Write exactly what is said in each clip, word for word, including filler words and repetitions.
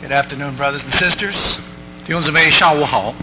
Good afternoon, brothers and sisters. 弟兄姊妹，下午好。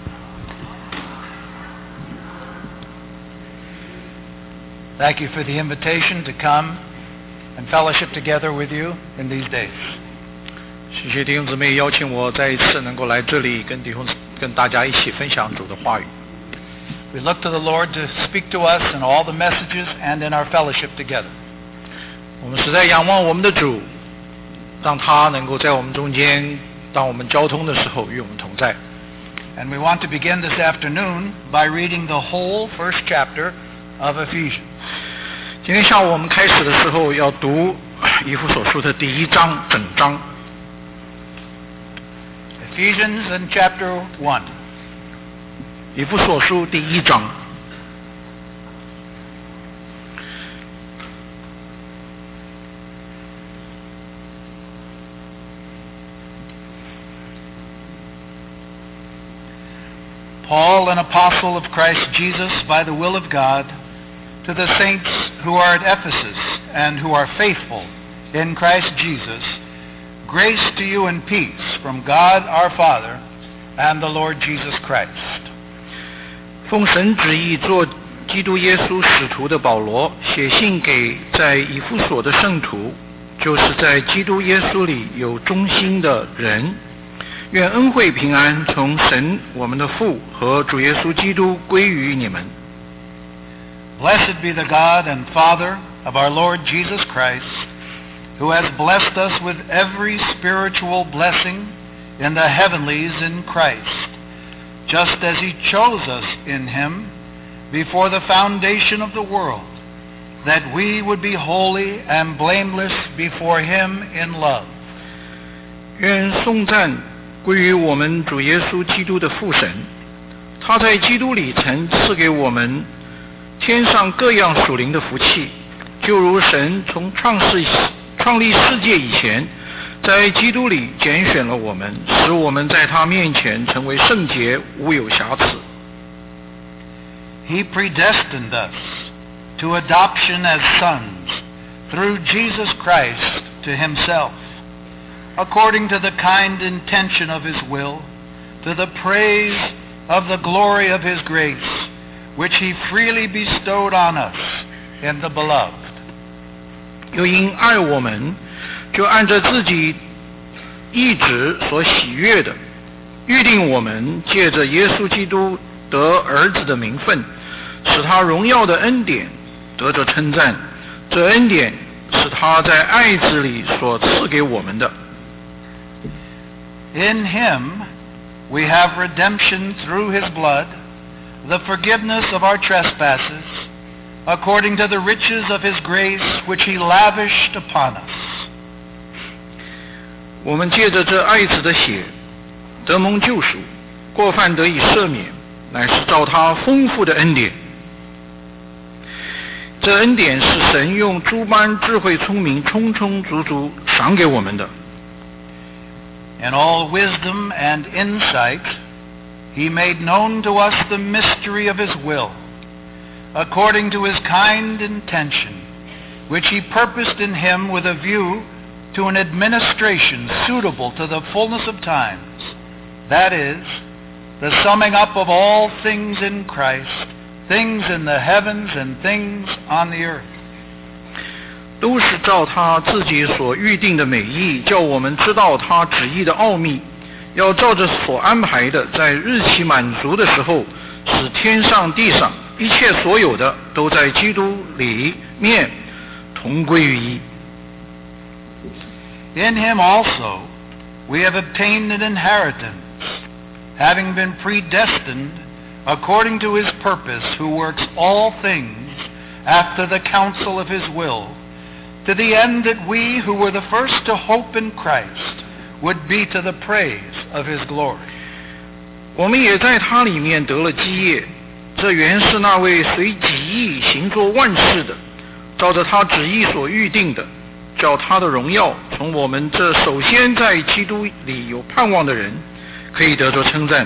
Thank you for the invitation to come and fellowship together with you in these days. 谢谢弟兄姊妹邀请我再一次能够来这里跟弟兄跟大家一起分享主的话语。 We look to the Lord to speak to us in all the messages and in our fellowship together. 我们实在仰望我们的主，让他能够在我们中间，当我们交通的时候与我们同在。 And we want to begin this afternoon by reading the whole first chapter of Ephesians. 今天下午我们开始的时候要读以弗所书的第一章整章。 Ephesians in chapter one. 以弗所书第一章。 Paul, an apostle of Christ Jesus by the will of God, to the saints who are at Ephesus and who are faithful in Christ Jesus, grace to you and peace from God our Father and the Lord Jesus Christ. 奉神旨意做基督耶稣使徒的保罗，写信给在以弗所的圣徒，就是在基督耶稣里有忠心的人。愿恩惠平安从神我们的父和主耶稣基督归于你们。 Blessed be the God and Father of our Lord Jesus Christ, who has blessed us with every spiritual blessing in the heavenlies in Christ, just as he chose us in him before the foundation of the world, that we would be holy and blameless before him in love. 愿颂赞归于我们主耶稣基督的父神，他在基督里曾赐给我们天上各样属灵的福气，就如神从创世创立世界以前，在基督里拣选了我们，使我们在他面前成为圣洁，无有瑕疵。 He predestined us to adoption as sons through Jesus Christ to himself, according to the kind intention of his will, to the praise of the glory of his grace, which he freely bestowed on us in the beloved. 又因爱我们，就按着自己意志所喜悦的，预定我们借着耶稣基督得儿子的名分，使他荣耀的恩典得着称赞。这恩典是他在爱子里所赐给我们的。 In him we have redemption through his blood, the forgiveness of our trespasses, according to the riches of his grace which he lavished upon us. 我们借着这爱子的血得蒙救赎，过犯得以赦免，乃是照他丰富的恩典。这恩典是神用诸般智慧聪明充充足足赏给我们的。 In all wisdom and insight, he made known to us the mystery of his will, according to his kind intention, which he purposed in him with a view to an administration suitable to the fullness of times, that is, the summing up of all things in Christ, things in the heavens and things on the earth. 都是照他自己所预定的美意，叫我们知道他旨意的奥秘，要照着所安排的，在日期满足的时候，使天上地上一切所有的都在基督里面同归于一。 In him also we have obtained an inheritance, having been predestined according to his purpose, who works all things after the counsel of his will, to the end that we who were the first to hope in Christ would be to the praise of his glory. 我们也在他里面得了基业，这原是那位随己意行作万事的，照着他旨意所预定的，叫他的荣耀从我们这首先在基督里有盼望的人，可以得着称赞。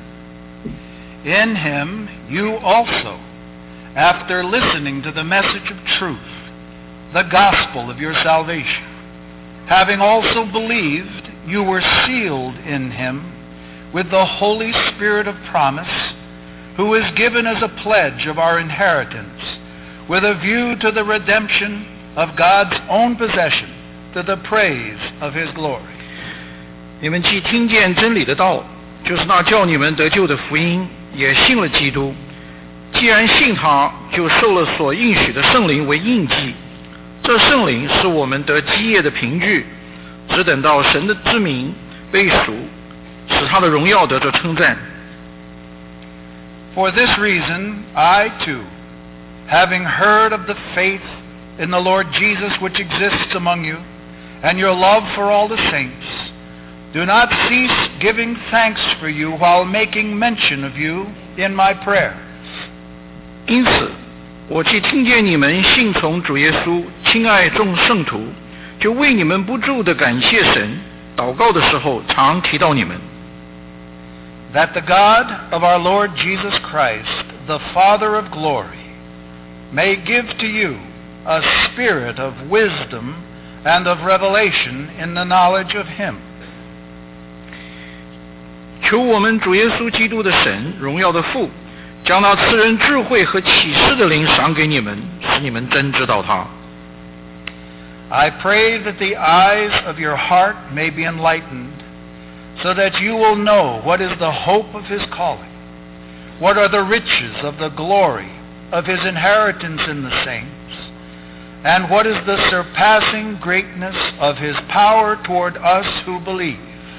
In him you also, after listening to the message of truth, the gospel of your salvation, having also believed, you were sealed in him with the Holy Spirit of promise, who is given as a pledge of our inheritance, with a view to the redemption of God's own possession, to the praise of his glory. 你们既听见真理的道，就是那叫你们得救的福音，也信了基督。既然信他，就受了所应许的圣灵为印记。这圣灵是我们得基业的凭据，只等到神的之名被赎，使他的荣耀得着称赞。 For this reason, I too, having heard of the faith in the Lord Jesus which exists among you, and your love for all the saints, do not cease giving thanks for you while making mention of you in my prayer. 因此，我既听见你们信从主耶稣，亲爱众圣徒，就为你们不住地感谢神，祷告的时候常提到你们。 That the God of our Lord Jesus Christ, the Father of glory, may give to you a spirit of wisdom and of revelation in the knowledge of him. 求我们主耶稣基督的神，荣耀的父，将那赐人智慧和启示的灵赏给你们，使你们真知道他。 I pray that the eyes of your heart may be enlightened, so that you will know what is the hope of his calling, what are the riches of the glory of his inheritance in the saints, and what is the surpassing greatness of his power toward us who believe.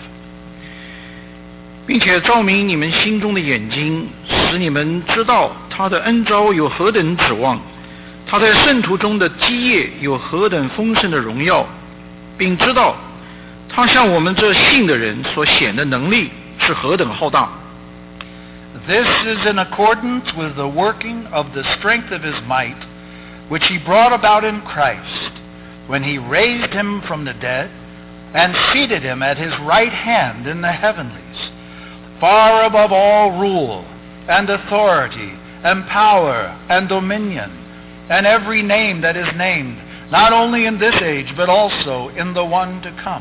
并且照明你们心中的眼睛，使你们知道他的恩召有何等指望，他在圣徒中的基业有何等丰盛的荣耀，并知道他向我们这信的人所显的能力是何等浩大。 This is in accordance with the working of the strength of his might, which he brought about in Christ, when he raised him from the dead and seated him at his right hand in the heavenlies, far above all rule and authority and power and dominion, and every name that is named, not only in this age, but also in the one to come.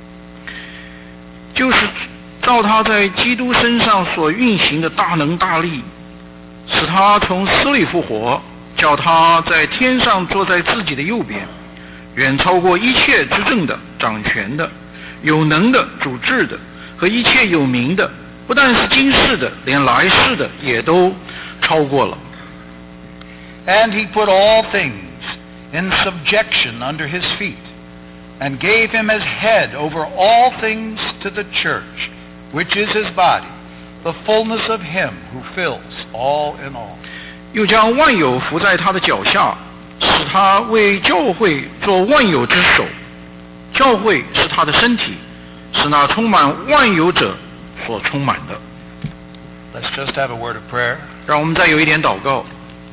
就是照他在基督身上所运行的大能大力，使他从死里复活，叫他在天上坐在自己的右边，远超过一切执政的、掌权的、有能的、主治的和一切有名的，不但是今世的，连来世的也都超过了。 And he put all things in subjection under his feet, and gave him as head over all things to the church, which is his body, the fullness of him who fills all in all. 又将万有伏在他的脚下，使他为教会做万有之首。教会是他的身体，是那充满万有者所充满的。 Let's just have a word of prayer. 让我们再有一点祷告。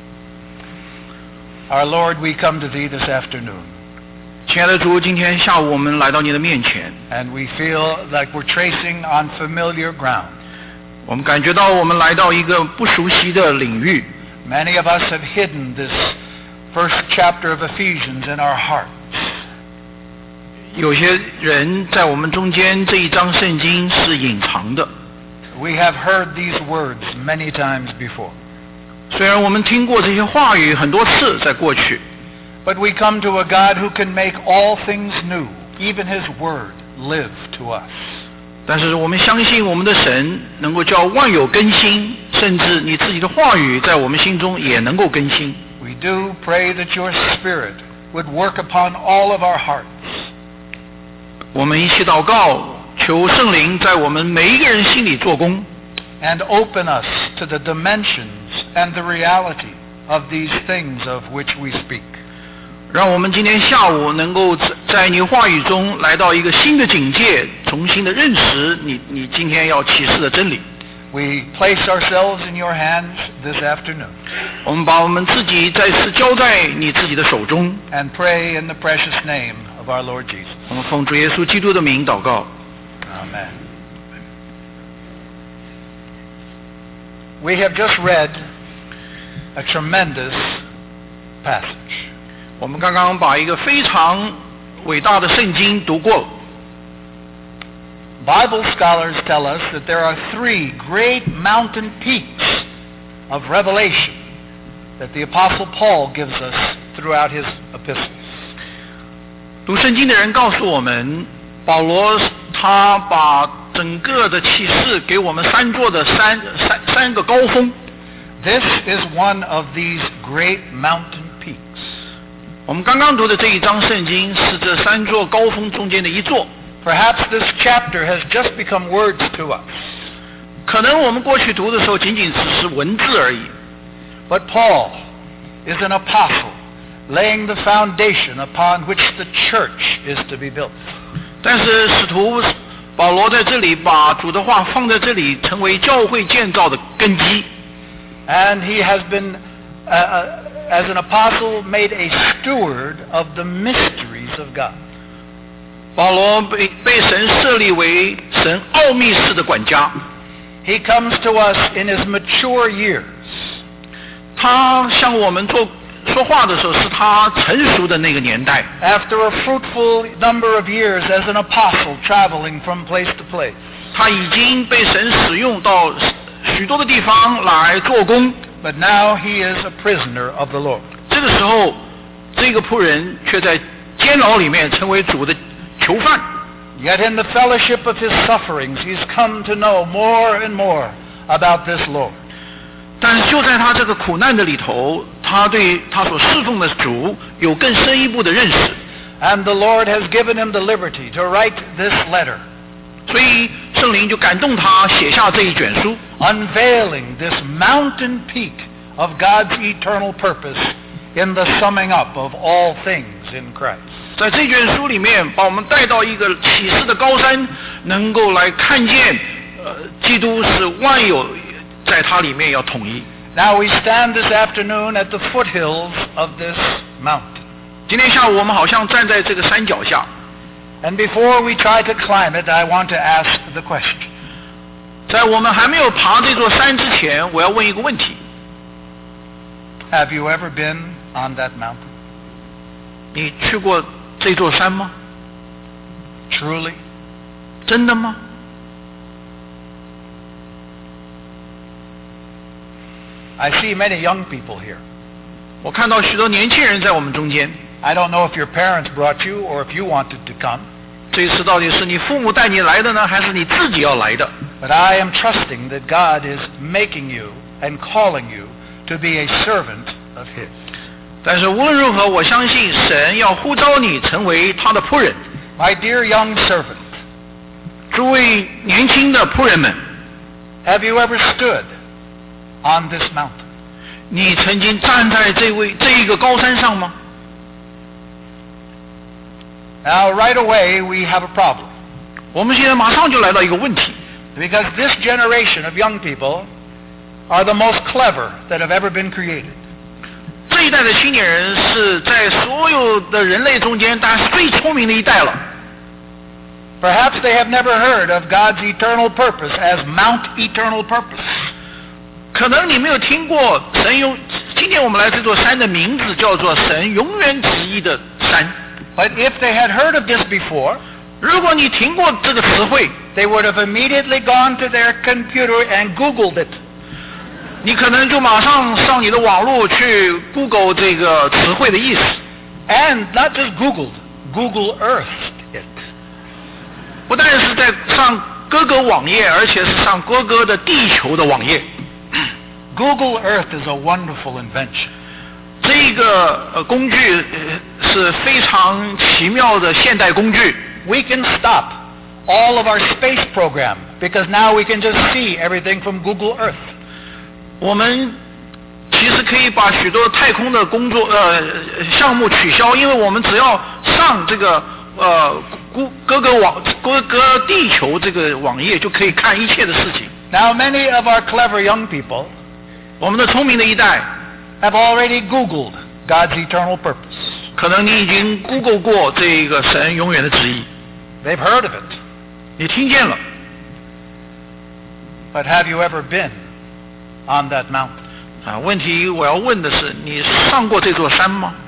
Our Lord, we come to thee this afternoon. 亲爱的主，今天下午我们来到你的面前， And we feel like we're tracing on familiar ground. 我们感觉到我们来到一个不熟悉的领域。 Many of us have hidden this first chapter of Ephesians in our hearts. 有些人在我们中间这一章圣经是隐藏的。 We have heard these words many times before. 虽然我们听过这些话语很多次在过去， But we come to a God who can make all things new, even his word live to us. 但是我们相信我们的神能够叫万有更新，甚至你自己的话语在我们心中也能够更新。 We do pray that your Spirit would work upon all of our hearts. 我们一起祷告，求圣灵在我们每一个人心里做工， And open us to the dimensions and the reality of these things of which we speak. 让我们今天下午能够在你话语中来到一个新的境界，重新的认识你你今天要启示的真理。 We place ourselves in your hands this afternoon 我们把我们自己再次交在你自己的手中， and pray in the precious name of our Lord Jesus. 我们奉主耶稣基督的名祷告。 Amen. We have just read a tremendous passage. 我们刚刚把一个非常伟大的圣经读过， Bible scholars tell us that there are three great mountain peaks of revelation that the Apostle Paul gives us throughout his epistles. 读圣经的人告诉我们，保罗他把整个的启示给我们三座的三三三个高峰。 This is one of these great mountain peaks. 我们刚刚读的这一章圣经是这三座高峰中间的一座。 Perhaps this chapter has just become words to us. 可能我们过去读的时候仅仅只是文字而已。 But Paul is an apostle, laying the foundation upon which the church is to be built. 但是使徒保罗在这里把主的话放在这里，成为教会建造的根基。 And he has been, uh, uh, as an apostle, made a steward of the mysteries of God. 保罗被被神设立为神奥秘式的管家。 He comes to us in his mature years. 他向我们做说话的时候，是他成熟的那个年代。 After a fruitful number of years as an apostle traveling from place to place. 他已经被神使用到许多的地方来做工。 But now he is a prisoner of the Lord. 这个时候，这个仆人却在监牢里面成为主的囚犯。 Yet in the fellowship of his sufferings, he's come to know more and more about this Lord. 但是就在他这个苦难的里头，他对他所侍奉的主有更深一步的认识。 And the Lord has given him the liberty to write this letter. 所以圣灵就感动他写下这一卷书， unveiling this mountain peak of God's eternal purpose in the summing up of all things in Christ. 在这卷书里面，把我们带到一个启示的高山，能够来看见，呃，基督是万有在它里面要统一。 Now we stand this afternoon at the foothills of this mountain. 今天下午我们好像站在这个山脚下。 And before we try to climb it, I want to ask the question. 在我们还没有爬这座山之前，我要问一个问题。 Have you ever been on that mountain? 你去过这座山吗？ Truly? 真的吗？ I see many young people here. 我看到许多年轻人在我们中间。 I don't know if your parents brought you or if you wanted to come. 这次到底是你父母带你来的呢，还是你自己要来的？ But I am trusting that God is making you and calling you to be a servant of His. 但是无论如何，我相信神要呼召你成为他的仆人。 My dear young servant, 诸位年轻的仆人们， have you ever stood on this mountain? 你曾经站在这位这一个高山上吗？ Now, right away, we have a problem. 我们现在马上就来到一个问题。 Because this generation of young people are the most clever that have ever been created. 这一代的青年人是在所有的人类中间，当然是最聪明的一代了。 Perhaps they have never heard of God's eternal purpose as Mount Eternal Purpose. 可能你没有听过神永，今天我们来这座山的名字叫做神永远旨意的山。 But if they had heard of this before, 如果你听过这个词汇， they would have immediately gone to their computer and Googled it. 你可能就马上上你的网络去 Google 这个词汇的意思。 And not just Googled, Google Earthed it. 不但是在上各个网页，而且是上各个的地球的网页。 Google Earth is a wonderful invention. 这个呃工具呃是非常奇妙的现代工具。 We can stop all of our space program because now we can just see everything from Google Earth. 我们其实可以把许多太空的工作呃项目取消，因为我们只要上这个呃各个网各个地球这个网页就可以看一切的事情。 Now many of our clever young people, 我们的聪明的一代 have already Googled God's eternal purpose. 可能你已经 Google 过这个神永远的旨意， They've heard of it. 你听见了。 But have you ever been on that mountain? 啊，问题我要问的是，你上过这座山吗？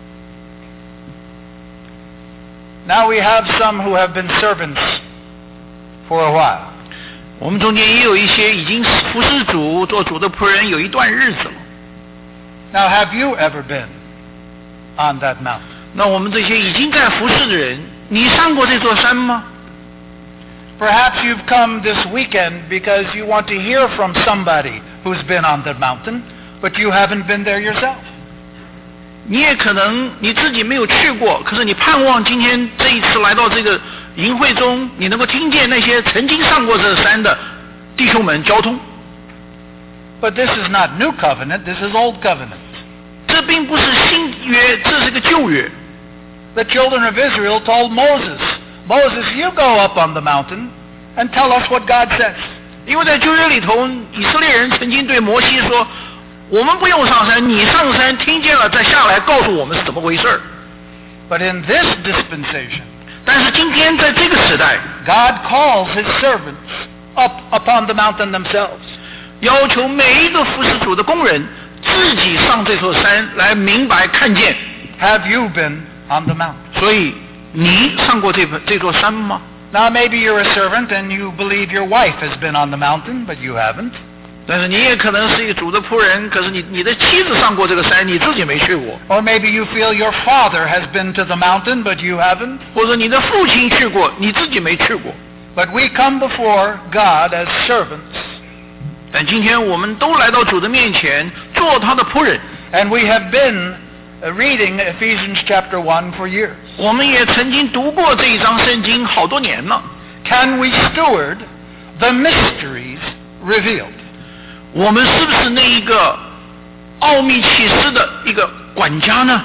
Now we have some who have been servants for a while. 我们中间也有一些已经服侍主做主的仆人有一段日子了。 Now, have you ever been on that mountain? 那我们这些已经在服侍的人，你上过这座山吗？ Perhaps you've come this weekend because you want to hear from somebody who's been on the mountain, but you haven't been there yourself. 你也可能你自己没有去过，可是你盼望今天这一次来到这个营会中，你能够听见那些曾经上过这山的弟兄们交通。 But this is not new covenant, this is old covenant. 这并不是新约，这是个旧约。 The children of Israel told Moses, Moses, you go up on the mountain and tell us what God says. 因为在旧约里头，以色列人曾经对摩西说，我们不用上山，你上山听见了再下来告诉我们是怎么回事。 But in this dispensation, 但是今天在这个时代， God calls his servants up upon the mountain themselves. 要求每一个服侍主的工人自己上这座山来明白看见。 Have you been on the mountain? 所以你上过这这座山吗？ Now maybe you're a servant and you believe your wife has been on the mountain, but you haven't. 但是你也可能是一个主的仆人，可是你你的妻子上过这个山，你自己没去过。 Or maybe you feel your father has been to the mountain, but you haven't. 或者你的父亲去过，你自己没去过。 But we come before God as servants, 但今天我们都来到主的面前，做他的仆人。 and we have been reading Ephesians chapter one for years. 我们也曾经读过这一章圣经好多年了。 Can we steward the mysteries revealed? 我们是不是那一个奥秘启示的一个管家呢？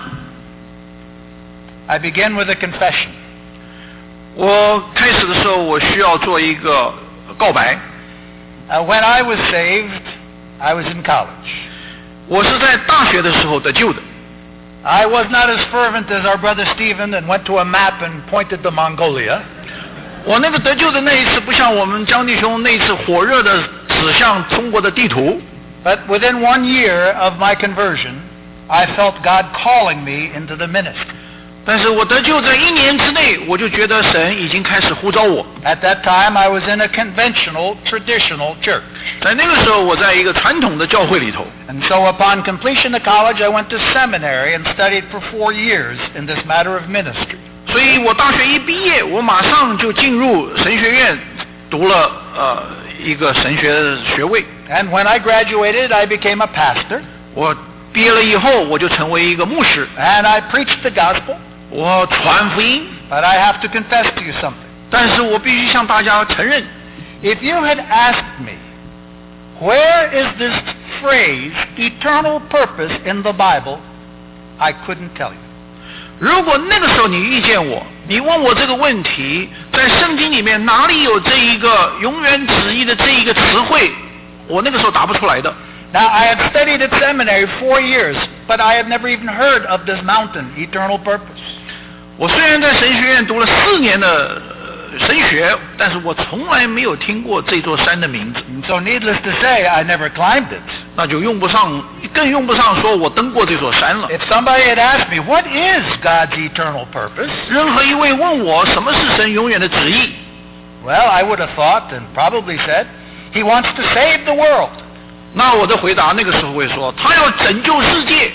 I begin with a confession. 我开始的时候，我需要做一个告白。 Uh, when I was saved, I was in college. 我是在大学的时候得救的。 I was not as fervent as our brother Stephen and went to a map and pointed to Mongolia. 我那个得救的那一次，不像我们江弟兄那一次火热的指向中国的地图。 But within one year of my conversion, I felt God calling me into the ministry. 但是我得救在一年之内，我就觉得神已经开始呼召我。 At that time, I was in a conventional, traditional church. 在那个时候，我在一个传统的教会里头。 And so upon completion of college, I went to seminary and studied for four years in this matter of ministry. 所以我大学一毕业，我马上就进入神学院，读了呃一个神学学位。 And when I graduated, I became a pastor. 我毕业了以后，我就成为一个牧师， And I preached the gospel. 我传福音。 But I have to confess to you something. 但是我必须向大家承认， If you had asked me, where is this phrase, eternal purpose, in the Bible, I couldn't tell you. 如果那个时候你遇见我，你问我这个问题，在圣经里面哪里有这一个永远旨意的这一个词汇，我那个时候答不出来的。 Now, I had studied at seminary four years, but I had never even heard of this mountain, eternal purpose. 我虽然在神学院读了四年的呃神学，但是我从来没有听过这座山的名字。 And so needless to say, I never climbed it. 那就用不上，更用不上说我登过这座山了。 If somebody had asked me, what is God's eternal purpose? 任何一位问我什么是神永远的旨意， Well, I would have thought and probably said, He wants to save the world. 那我的回答那个时候会说，他要拯救世界。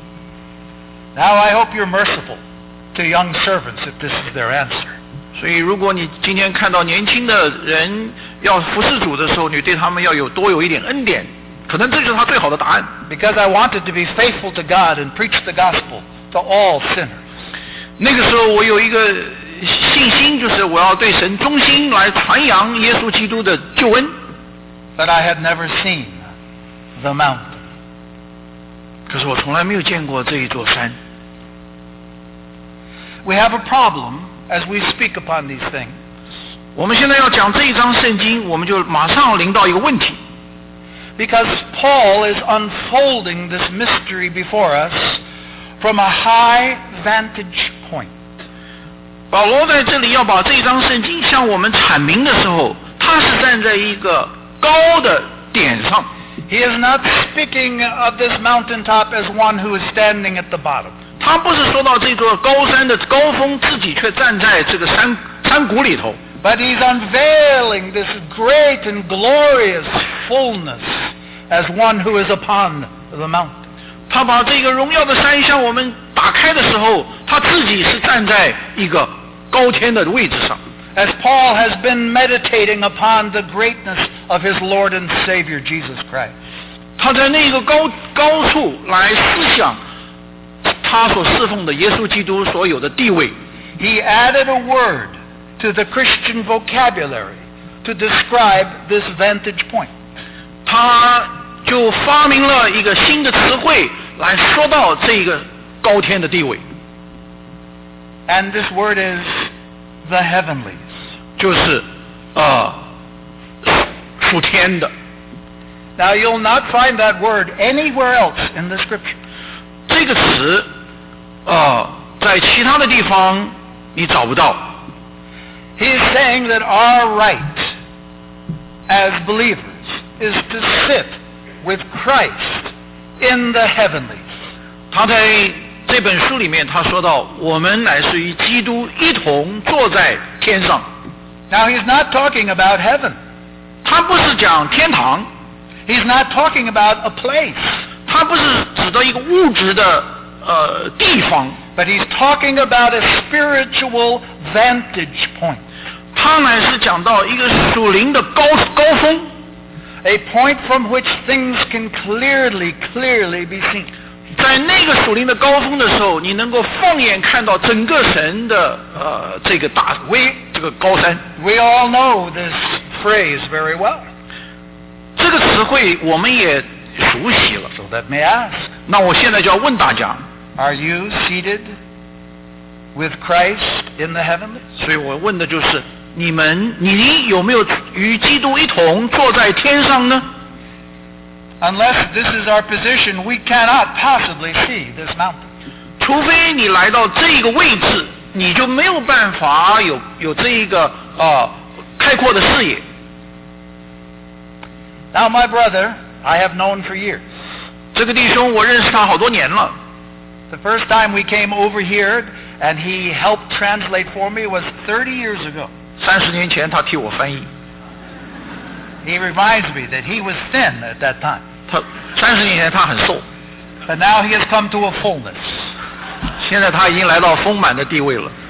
Now, I hope you're merciful to young servants if this is their answer. 所以，如果你今天看到年轻的人要服侍主的时候，你对他们要有多有一点恩典，可能这就是他最好的答案。 Because I wanted to be faithful to God and preach the gospel to all sinners. 那个时候，我有一个信心，就是我要对神忠心来传扬耶稣基督的救恩。 But I had never seen the mountain. 可是我从来没有见过这一座山。 We have a problem as we speak upon these things. 我们现在要讲这一章圣经，我们就马上临到一个问题。 Because Paul is unfolding this mystery before us from a high vantage point. 保罗在这里要把这一章圣经向我们阐明的时候，他是站在一个高的点上。 He is not speaking of this mountaintop as one who is standing at the bottom. 他不是说到这座高山的高峰，自己却站在这个山山谷里头。 But he's unveiling this great and glorious fullness as one who is upon the mountain. 他把这个荣耀的山向我们打开的时候，他自己是站在一个高天的位置上。 As Paul has been meditating upon the greatness of his Lord and Savior Jesus Christ. 他在那个高高处来思想他所侍奉的耶稣基督所有的地位。 He added a word to the Christian vocabulary to describe this vantage point. 他就发明了一个新的词汇来说到这个高天的地位。 And this word is the heavenlies. 就是呃属天的。 Now you'll not find that word anywhere else in the scripture. 这个词呃在其他的地方你找不到。 He is saying that our right as believers is to sit with Christ in the heavenlies. 他在这本书里面他说到，我们乃是与基督一同坐在天上。 Now he's not talking about heaven. 他不是讲天堂。 He's not talking about a place. 他不是指的一个物质的呃地方。 But he's talking about a spiritual vantage point. 他乃是讲到一个属灵的高高峰。 A point from which things can clearly, clearly be seen. 在那个属灵的高峰的时候，你能够放眼看到整个神的呃这个大 We 这个高山。 We all know this phrase very well. 这个词汇我们也熟悉了。 So let me ask. 那我现在就要问大家 Are you seated with Christ in the heavenlies? 所以我问的就是你们，你有没有与基督一同坐在天上呢？ Unless this is our position, we cannot possibly see this mountain. 除非你来到这个位置，你就没有办法有有这一个呃开阔的视野。 Now, my brother, I have known for years. 这个弟兄我认识他好多年了。 The first time we came over here and he helped translate for me was thirty years ago. 三十年前他替我翻译。 He reminds me that he was thin at that time. 他三十年前他很瘦。 But now he has come to a fullness. 现在他已经来到丰满的地位了。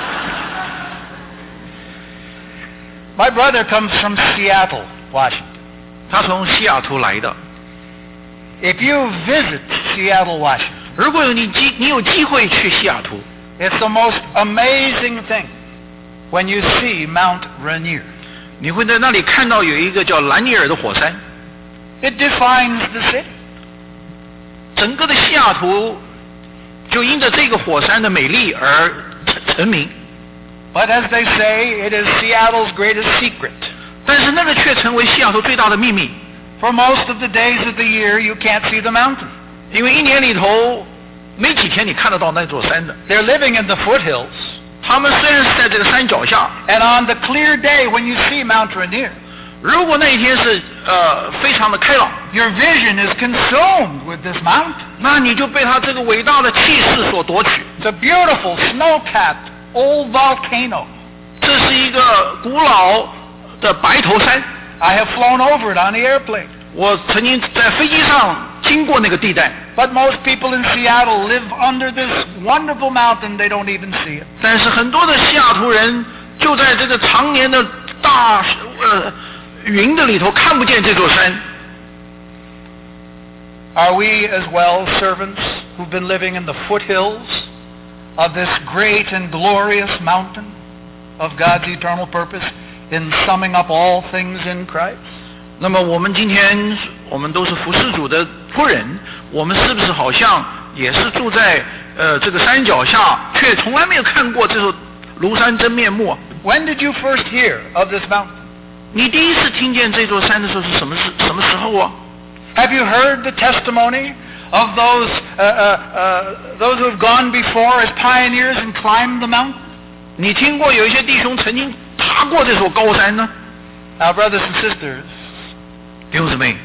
My brother comes from Seattle, Washington. 他从西雅图来的。 If you visit Seattle, Washington, 如果你机你有机会去西雅图， it's the most amazing thing when you see Mount Rainier. 你会在那里看到有一个叫兰尼尔的火山。 It defines the city. 整个的西雅图就因着这个火山的美丽而成名。 But as they say, it is Seattle's greatest secret. 但是那个却成为西雅图最大的秘密。 For most of the days of the year, you can't see the mountain. 因为一年里头没几天你看得到那座山的。 They're living in the foothills. 他们虽然是在这个山脚下 And on the clear day when you see Mount Rainier, 如果那一天是呃非常的开朗 your vision is consumed with this mountain. 那你就被它这个伟大的气势所夺取。 It's a beautiful snow-capped old volcano. 这是一个古老的白头山。 I have flown over it on the airplane. 我曾经在飞机上经过那个地带。 But most people in Seattle live under this wonderful mountain. They don't even see it. 但是很多的西雅图人就在这个常年的大呃云的里头看不见这座山。 Are we as well servants who've been living in the foothills of this great and glorious mountain of God's eternal purpose in summing up all things in Christ? 那么我们今天我们都是服侍主的仆人，我们是不是好像也是住在呃这个山脚下，却从来没有看过这座庐山真面目啊？ When did you first hear of this mountain? 你第一次听见这座山的时候是什么时什么时候啊？ Have you heard the testimony of those uh, uh, uh, those who have gone before as pioneers and climbed the mountain? 你听过有一些弟兄曾经爬过这座高山呢？ Now, brothers and sisters, 弟兄姊妹，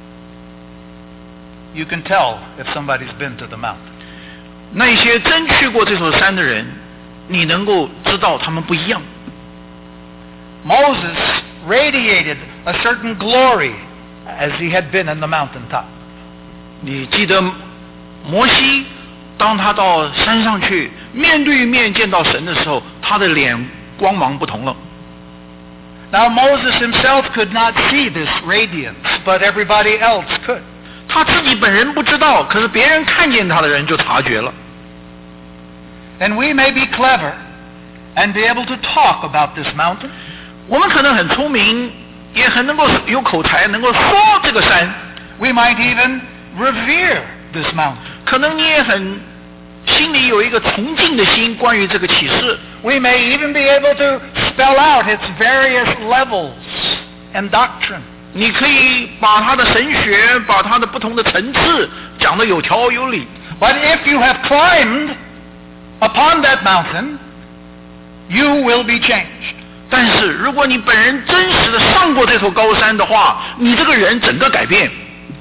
you can tell if somebody's been to the mountain. 那些真去过这座山的人，你能够知道他们不一样。 Moses radiated a certain glory as he had been in the mountaintop. 你记得摩西当他到山上去面对面见到神的时候，他的脸光芒不同了。 Now Moses himself could not see this radiance, but everybody else could. 他自己本人不知道，可是别人看见他的人就察觉了。 And we may be clever and be able to talk about this mountain. 我们可能很聪明，也很能够有口才，能够说这个山。 We might even revere this mountain. 可能你也很心里有一个崇敬的心，关于这个启示。 We may even be able to spell out its various levels and doctrine. 你可以把它的神学，把它的不同的层次讲得有条有理。 But if you have climbed upon that mountain, you will be changed. 但是如果你本人真实的上过这座高山的话，你这个人整个改变。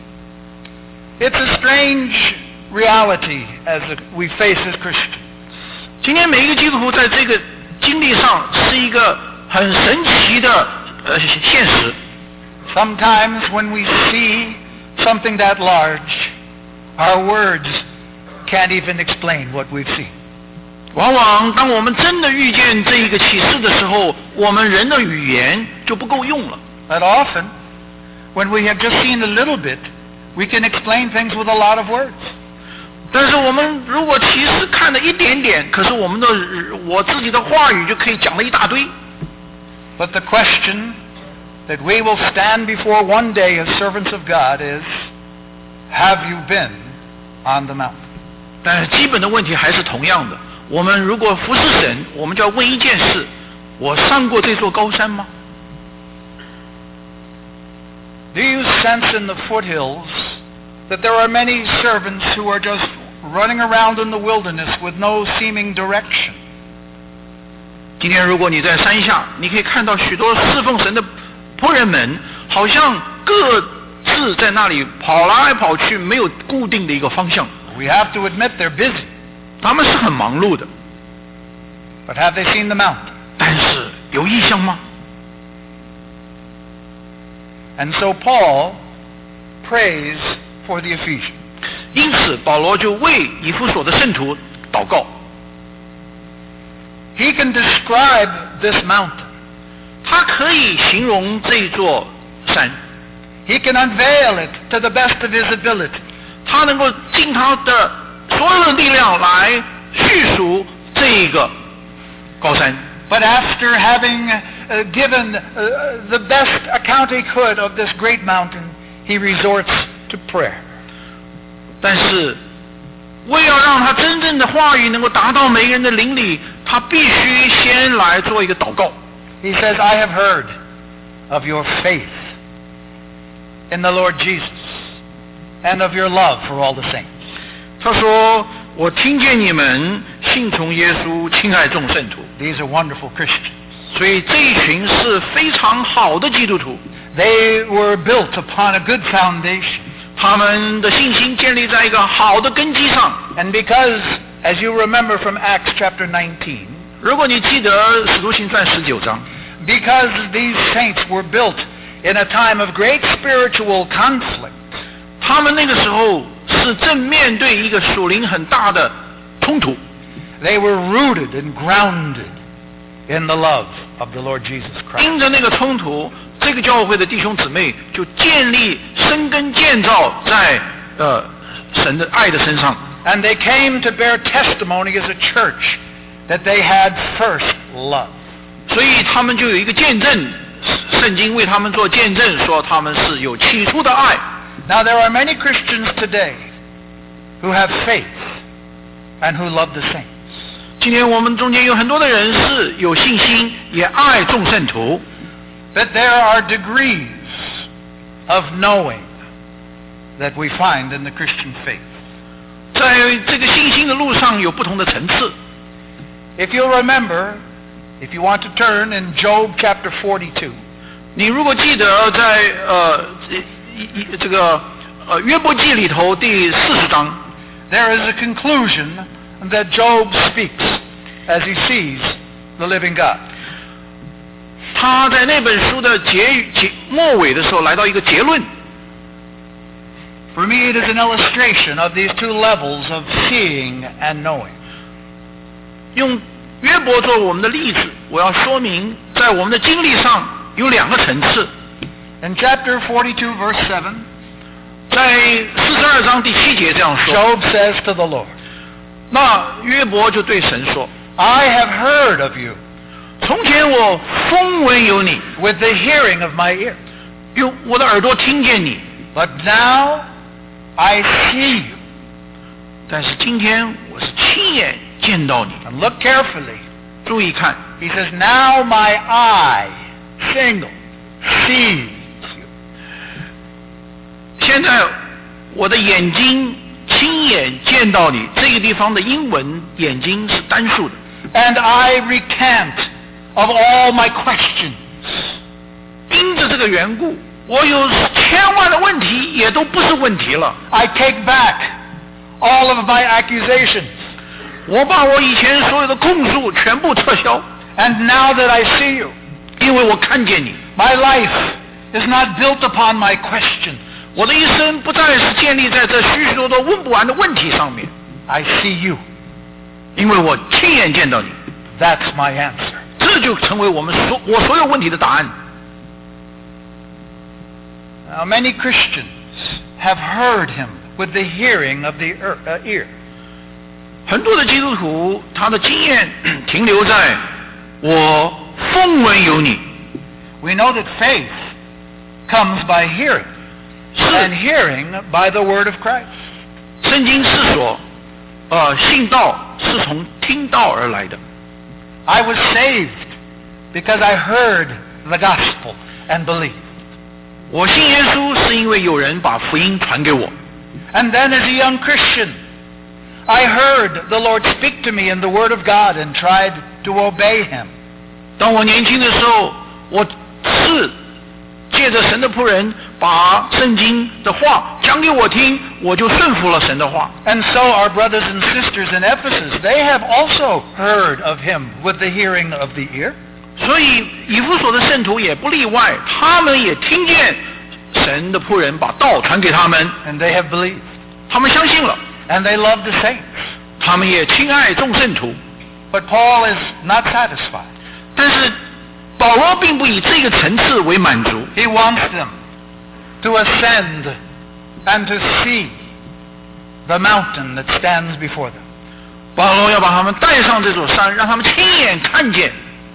It's a strange reality as we face as Christians. 今天每一个基督徒在这个经历上是一个很神奇的呃现实。 Sometimes when we see something that large, our words can't even explain what we've seen. 往往当我们真的遇见这一个启示的时候，我们人的语言就不够用了。 But often, when we have just seen a little bit, we can explain things with a lot of words. 但是我们如果其实看了一点点，可是我们的我自己的话语就可以讲了一大堆。 But the question that we will stand before one day as servants of God is, have you been on the mountain? 但是基本的问题还是同样的，我们如果服侍神，我们就要问一件事：我上过这座高山吗？ Do you sense in the foothills that there are many servants who are just running around in the wilderness with no seeming direction? 今天如果你在山下，你可以看到许多侍奉神的仆人们，好像各自在那里跑来跑去，没有固定的一个方向。 We have to admit they're busy. 他们是很忙碌的， But have they seen the mountain? 但是有意向吗？ And so Paul prays for the Ephesians. 因此保罗就为以弗所的圣徒祷告。 He can describe this mountain. 他可以形容这座山， He can unveil it to the best of his ability. 他能够尽他的所有的力量来叙述这个高山。 But after having uh, given uh, the best account he could of this great mountain, he resorts to prayer. 但是为了让他真正的话语能够达到每个人的灵里，他必须先来做一个祷告。 He says, I have heard of your faith in the Lord Jesus and of your love for all the saints. 他说：“我听见你们信从耶稣，亲爱众圣徒。” These are wonderful Christians. 所以这一群是非常好的基督徒， They were built upon a good foundation. 他们的信心建立在一个好的根基上。 And because, as you remember from Acts chapter nineteen, 如果你记得《使徒行传》十九章， because these saints were built in a time of great spiritual conflict, 他们那个时候是正面对一个属灵很大的冲突， they were rooted and grounded in the love of the Lord Jesus Christ. 因着那个冲突，这个教会的弟兄姊妹就建立生根建造在呃神的爱的身上。 And they came to bear testimony as a church that they had first love. 所以他们就有一个见证，圣经为他们做见证，说他们是有起初的爱。 Now there are many Christians today who have faith and who love the saints. 今天我们中间有很多的人是有信心，也爱众圣徒。 That there are degrees of knowing that we find in the Christian faith. 在这个信心的路上有不同的层次。 If you'll remember, if you want to turn in Job chapter forty-two, 你如果记得在呃这个呃约伯记里头第四十章， there is a conclusion that Job speaks as he sees the living God. 他在那本书的结结末尾的时候来到一个结论。 For me, it is an illustration of these two levels of seeing and knowing. 用约伯作为我们的例子，我要说明在我们的经历上有两个层次。 In chapter forty-two, verse seven, 在四十二章第七节这样说 Job says to the Lord, 那约伯就对神说 I have heard of you 从前我风闻有你， with the hearing of my ear, 用我的耳朵听见你， but now I see you. 但是今天我是亲眼见到你。 And look carefully. 注意看， He says, now my eye, single, sees you. 现在我的眼睛亲眼见到你。这个地方的英文眼睛是单数的。 And I recant of all my questions. 因着这个缘故，我有千万的问题也都不是问题了。 I take back all of my accusations. 我把我以前所有的控诉全部撤销， And now that I see you, 因为我看见你。 my life is not built upon my questions. 我的一生不再是建立在这许许多多问不完的问题上面， I see you. 因为我亲眼见到你。 That's my answer. 这就成为我们所我所有问题的答案。 Now, many Christians have heard him with the hearing of the ear. 很多的基督徒他的经验停留在我风闻有你。 We know that faith comes by hearing, and hearing by the word of Christ. 圣经是说，呃，信道是从听道而来的。 I was saved because I heard the gospel and believed. 我信耶稣是因为有人把福音传给我。 And then as a young Christian, I heard the Lord speak to me in the Word of God and tried to obey Him. 当我年轻的时候，我是借着神的仆人把圣经的话讲给我听，我就顺服了神的话。 And so our brothers and sisters in Ephesus, they have also heard of Him with the hearing of the ear. 所以以弗所的圣徒也不例外，他们也听见神的仆人把道传给他们， And they have believed. 他们相信了， And they love the saints. 他们也亲爱众圣徒。 But Paul is not satisfied. 但是保罗并不以这个层次为满足， He wants them to ascend and to see the mountain that stands before them. 保罗要把他们带上这座山，让他们亲眼看见。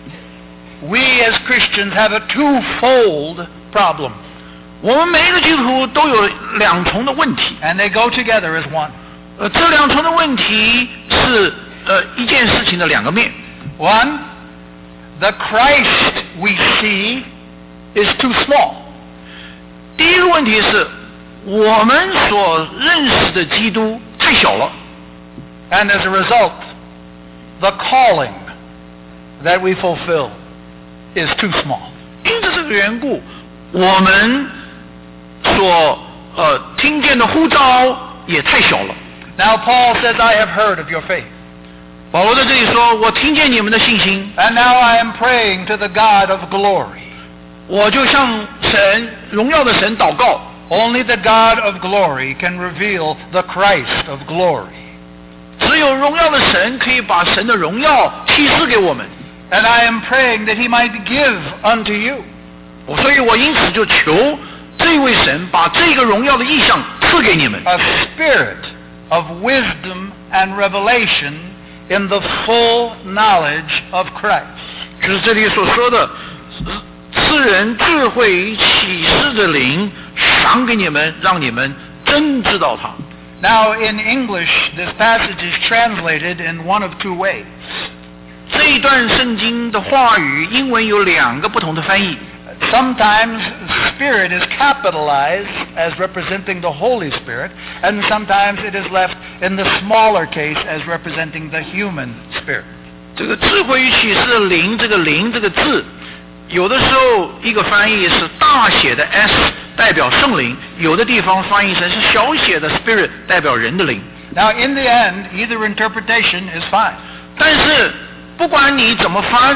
We as Christians have a twofold problem. 我们每一个基督徒都有两重的问题， And they go together as one. 呃，这两重的问题是呃一件事情的两个面。 One, the Christ we see is too small. 第一个问题是，我们所认识的基督太小了， And as a result, the calling that we fulfill is too small. 因着这个缘故，我们所呃听见的呼召也太小了。 Now Paul says, I have heard of your faith. 保罗在这里说，我听见你们的信心， And now I am praying to the God of glory. 我就向神荣耀的神祷告。 Only the God of glory can reveal the Christ of glory. 只有荣耀的神可以把神的荣耀启示给我们。 And I am praying that he might give unto you. 所以我因此就求这位神把这个荣耀的意象赐给你们。 A spirit of wisdom and revelation in the full knowledge of Christ. 就是这里所说的，赐人智慧与启示的灵，赏给你们，让你们真知道他。 Now in English, this passage is translated in one of two ways. 这一段圣经的话语，英文有两个不同的翻译。 Sometimes Spirit is capitalized as representing the Holy Spirit, and sometimes it is left in the smaller case as representing the human spirit. 这个智慧与启示的灵，这个灵这个字，有的时候一个翻译是大写的 S 代表圣灵，有的地方翻译成是小写的 Spirit 代表人的灵。 Now in the end, either interpretation is fine. 但是不管你怎么翻，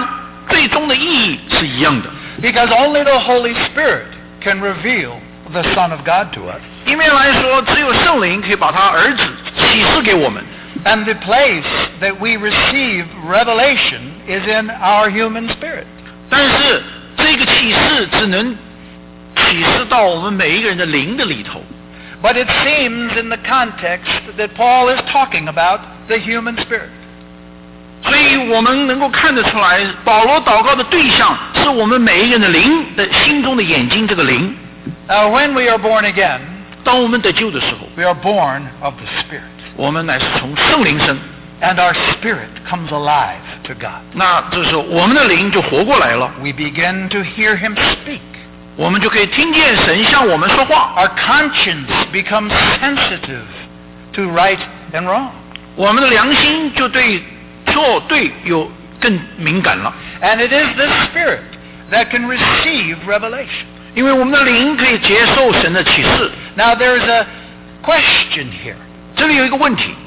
最终的意义是一样的。 Because only the Holy Spirit can reveal the Son of God to us. 一面来说，只有圣灵可以把他儿子启示给我们。 And the place that we receive revelation is in our human spirit. 但是这个启示只能启示到我们每一个人的灵的里头。 But it seems in the context that Paul is talking about the human spirit. 所以我们能够看得出来，保罗祷告的对象是我们每一个人的灵的心中的眼睛，这个灵。 Now, when we are born again, 当我们得救的时候， we are born of the Spirit. 我们乃是从圣灵生， And our spirit comes alive to God. 那这时候我们的灵就活过来了， We begin to hear Him speak. 我们就可以听见神向我们说话。 Our conscience becomes sensitive to right and wrong. 我们的良心就对错对有更敏感了， And it is this Spirit that can receive revelation. 因为我们的灵可以接受神的启示。 Now, there's a question here. 这里有一个问题，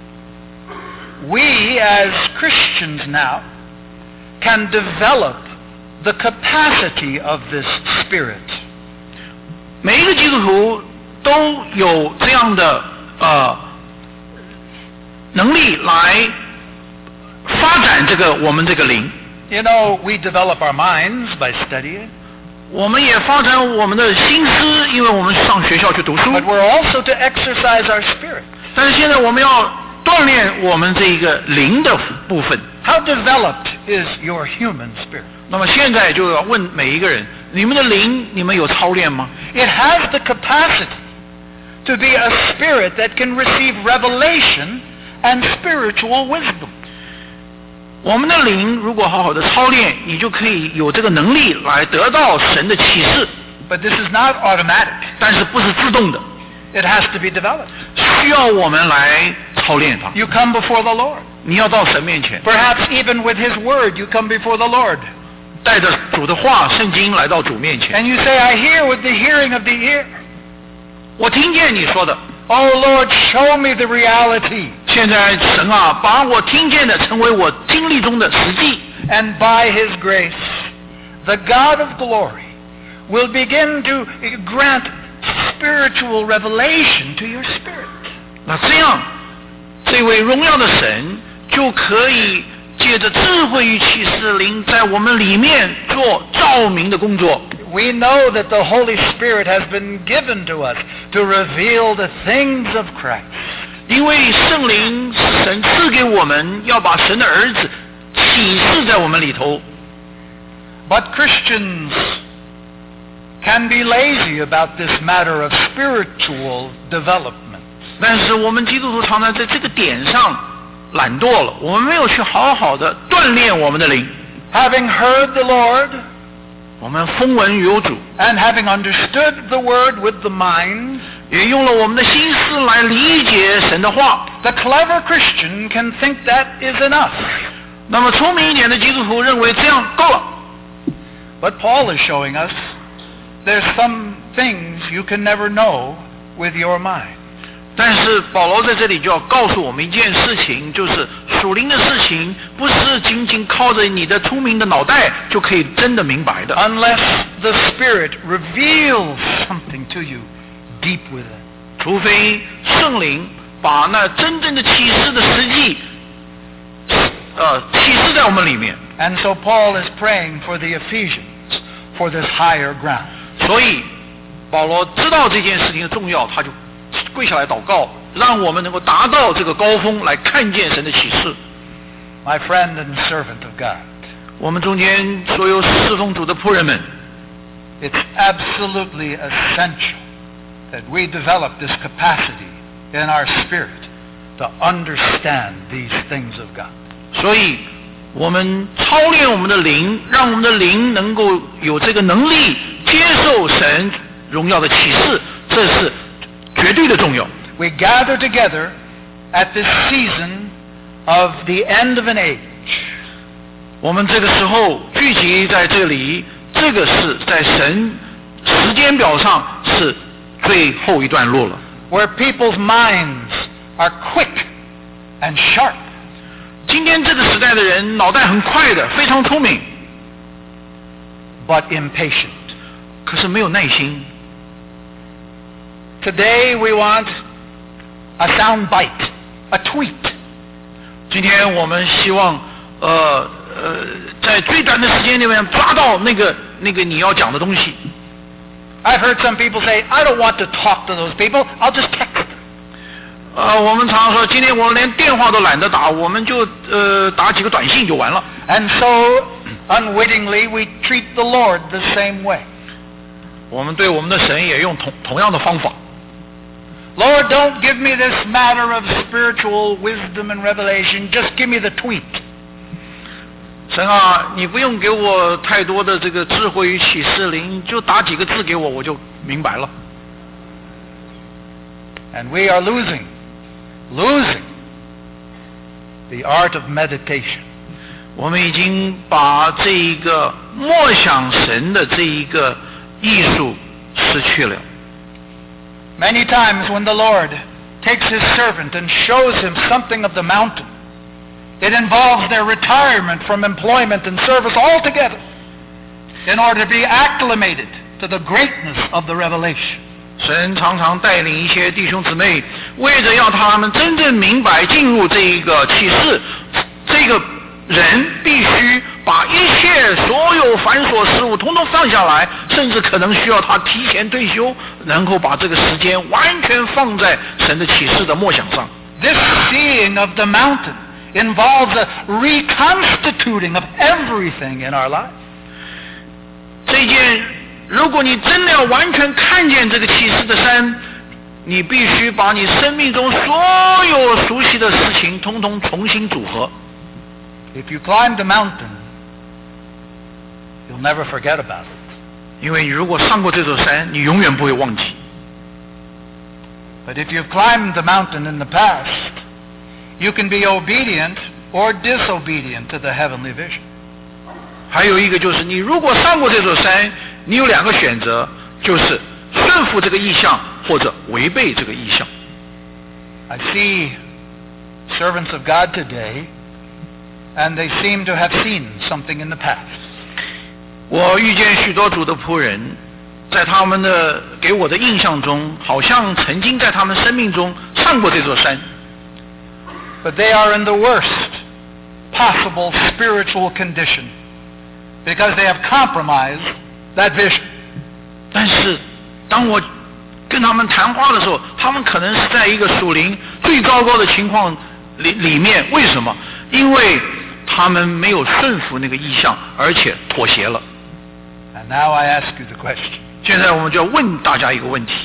We as Christians now can develop the capacity of this Spirit. 每一个基督徒都有这样的呃能力来发展这个我们这个灵。 You know, we develop our minds by studying, 我们也发展我们的心思，因为我们上学校去读书。 but we're also to exercise our spirit. 但是现在我们要锻炼我们这一个灵的部分。 How developed is your human spirit? 那么现在就要问每一个人，你们的灵，你们有操练吗？ It has the capacity to be a spirit that can receive revelation and spiritual wisdom. 我们的灵如果好好的操练，你就可以有这个能力来得到神的启示。 But this is not automatic. 但是不是自动的， It has to be developed. 需要我们来操练它。 You come before the Lord. 你要到神面前， Perhaps even with His Word, you come before the Lord. 带着主的话、圣经来到主面前。 And you say, I hear with the hearing of the ear. 我听见你说的， Oh Lord, show me the reality. 现在神啊，把我听见的成为我经历中的实际。 And by His grace, the God of glory will begin to grant spiritual revelation to your spirit. 那这样，这位荣耀的神就可以借着智慧与启示灵，在我们里面做照明的工作。 We know that the Holy Spirit has been given to us to reveal the things of Christ. 因为圣灵是神赐给我们，要把神的儿子启示在我们里头。 But Christians can be lazy about this matter of spiritual development. 但是我们基督徒常常在这个点上懒惰了，我们没有去好好的锻炼我们的灵。 Having heard the Lord 我们风闻有主， and having understood the Word with the mind, 也用了我们的心思来理解神的话。 the clever Christian can think that is enough. 那么聪明一点的基督徒认为这样够了。 But Paul is showing us there's some things you can never know with your mind. 但是保罗在这里就要告诉我们一件事情，就是属灵的事情不是仅仅靠着你的聪明的脑袋就可以真的明白的， Unless the Spirit reveals something to you deep within. 除非圣灵把那真正的启示的实际，呃，启示在我们里面。 And so Paul is praying for the Ephesians for this higher ground. 所以保罗知道这件事情的重要，他就跪下来祷告，让我们能够达到这个高峰，来看见神的启示。 My friend and servant of God, 我们中间所有侍奉主的仆人们， it's absolutely essential that we develop this capacity in our spirit to understand these things of God. 所以我们操练我们的灵，让我们的灵能够有这个能力接受神荣耀的启示，这是绝对的重要。 We gather together at this season of the end of an age. 我们这个时候聚集在这里，这个是在神时间表上是最后一段落了。 Where people's minds are quick and sharp. 今天这个时代的人脑袋很快的，非常聪明。 but impatient. 可是没有耐心。 Today we want a sound bite, a tweet. 今天我们希望呃呃在最短的时间里面抓到那个那个你要讲的东西。 I've heard some people say, I don't want to talk to those people, I'll just text them. 呃，我们常常说，今天我连电话都懒得打，我们就呃打几个短信就完了。 And so, unwittingly, we treat the Lord the same way. 我们对我们的神也用同同样的方法。 Lord, don't give me this matter of spiritual wisdom and revelation, just give me the tweet. 神啊，你不用给我太多的这个智慧与启示灵，就打几个字给我，我就明白了。 And we are losing, losing the art of meditation. 我们已经把这一个默想神的这一个艺术失去了。 Many times when the Lord takes his servant and shows him something of the mountain, it involves their retirement from employment and service altogether in order to be acclimated to the greatness of the revelation. 神常常带领一些弟兄姊妹，为着要他们真正明白进入这一个启示，这个人必须把一切所有繁琐事物统统放下来，甚至可能需要他提前退休，能够把这个时间完全放在神的启示的默想上。 This seeing of the mountain involves a reconstituting of everything in our life. 这件，如果你真的要完全看见这个启示的山，你必须把你生命中所有熟悉的事情统统重新组合。 If you climb the mountain, you'll never forget about it. 因为你如果上过这座山，你永远不会忘记。 But if you've climbed the mountain in the past, you can be obedient or disobedient to the heavenly vision. 还有一个就是，你如果上过这座山，你有两个选择，就是顺服这个意象，或者违背这个意象。 I see servants of God today, and they seem to have seen something in the past. 我遇见许多主的仆人，在他们的给我的印象中，好像曾经在他们生命中上过这座山。 But they are in the worst possible spiritual condition because they have compromised that vision. 但是当我跟他们谈话的时候，他们可能是在一个属灵最糟糕的情况里里面。为什么？因为他们没有顺服那个意向，而且妥协了。 And now I ask you the question. 现在我们就要问大家一个问题：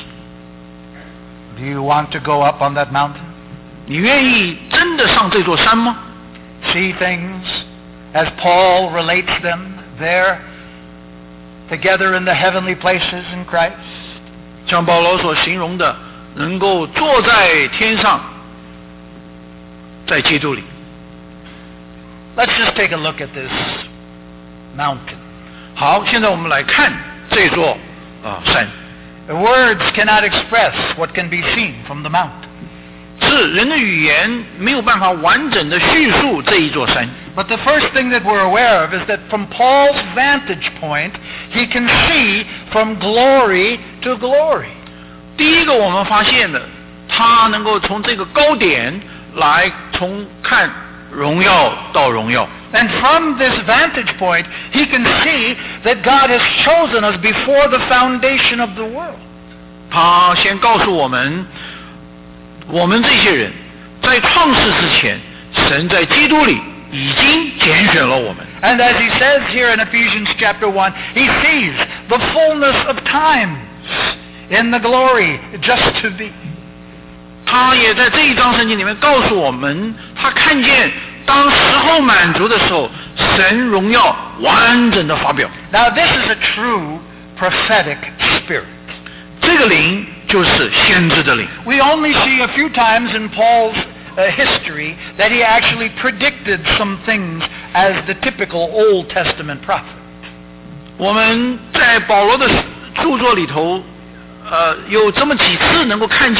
Do you want to go up on that mountain? 你愿意真的上这座山吗？ See things as Paul relates them there together in the heavenly places in Christ? 像保罗所形容的，能够坐在天上，在基督里。 Let's just take a look at this mountain. 好，现在我们来看这座啊山。 The words cannot express what can be seen from the mountain. 是人的语言没有办法完整的叙述这一座山。 But the first thing that we're aware of is that from Paul's vantage point, he can see from glory to glory. 第一个我们发现的，他能够从这个高点来从看荣耀到荣耀。 And from this vantage point, he can see that God has chosen us before the foundation of the world. 他先告诉我们，我们这些人在创世之前，神在基督里已经拣选了我们。 And as he says here in Ephesians chapter one, he sees the fullness of times in the glory just to be. 他也在这一章圣经里面告诉我们，他看见当时候满足的时候，神荣耀完整的发表。 Now this is a true prophetic spirit. 这个灵就是先知的灵。 We only see a few times in Paul's uh, history that he actually predicted some things as the typical Old Testament prophet. 我们在保罗的著作里头，呃，有这么几次能够看见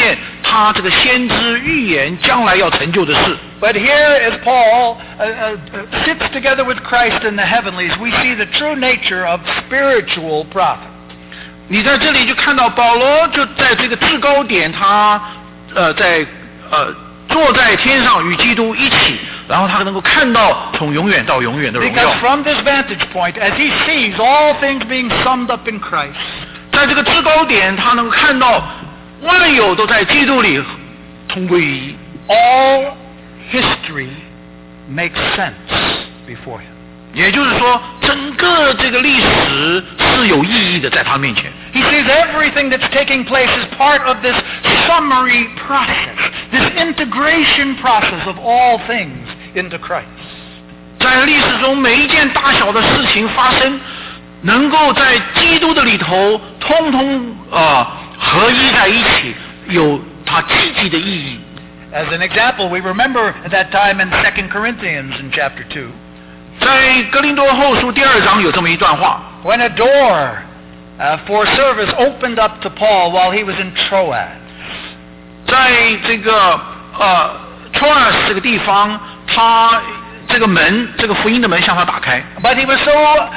他这个先知预言将来要成就的事。 But here, as Paul uh, uh, sits together with Christ in the heavenlies, we see the true nature of spiritual prophet. 你在这里就看到保罗就在这个制高点，他呃在呃坐在天上与基督一起，然后他能够看到从永远到永远的荣耀。 Because from this vantage point, as he sees all things being summed up in Christ, 在这个制高点，他能够看到万有都在基督里同归于一。 all history makes sense before him. 也就是说，整个这个历史是有意义的，在他面前。 He sees everything that's taking place as part of this summary process, this integration process of all things into Christ. 在历史中每一件大小的事情发生，能够在基督的里头通通呃合一在一起，有它积极的意义。 As an example, we remember at that time in Second Corinthians in chapter two, 在哥林多后书第二章有这么一段话， when a door uh, for service opened up to Paul while he was in Troas. 在这个呃 Troas 这个地方，他这个门，这个福音的门向他打开。 But he was so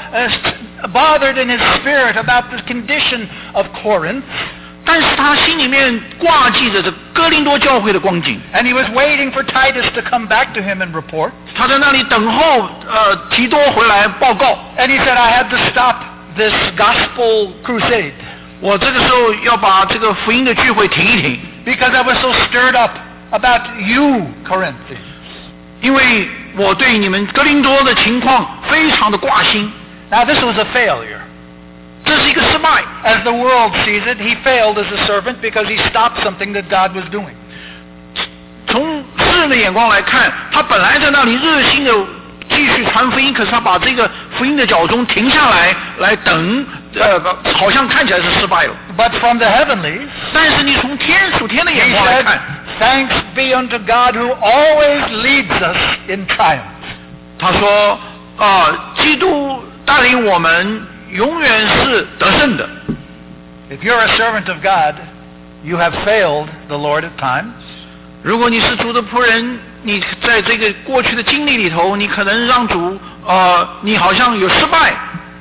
uh, bothered in his spirit about the condition of Corinth, 但是他心里面挂记着这哥林多教会的光景， and he was waiting for Titus to come back to him and report. 他在那里等候呃提多回来报告。 And he said, I had to stop this gospel crusade 我这个时候要把这个福音的聚会停一停， because I was so stirred up about you, Corinthians. 因为我对你们哥林多的情况非常的挂心。 Now this was a failure. 这是一个失败。 As the world sees it, he failed as a servant because he stopped something that God was doing. 从世人的眼光来看，他本来在那里热心的继续传福音，可是他把这个福音的脚中停下来，来等，呃，好像看起来是失败了。 But from the heavenlies, 但是你从天属天的 he 眼光来 said, 看， Thanks be unto God who always leads us in triumph. 他说啊、基督带领我们永远是得胜的。 If you're a servant of God, you have failed the Lord at times. 如果你是主的仆人，你在这个过去的经历里头，你可能让主呃，你好像有失败。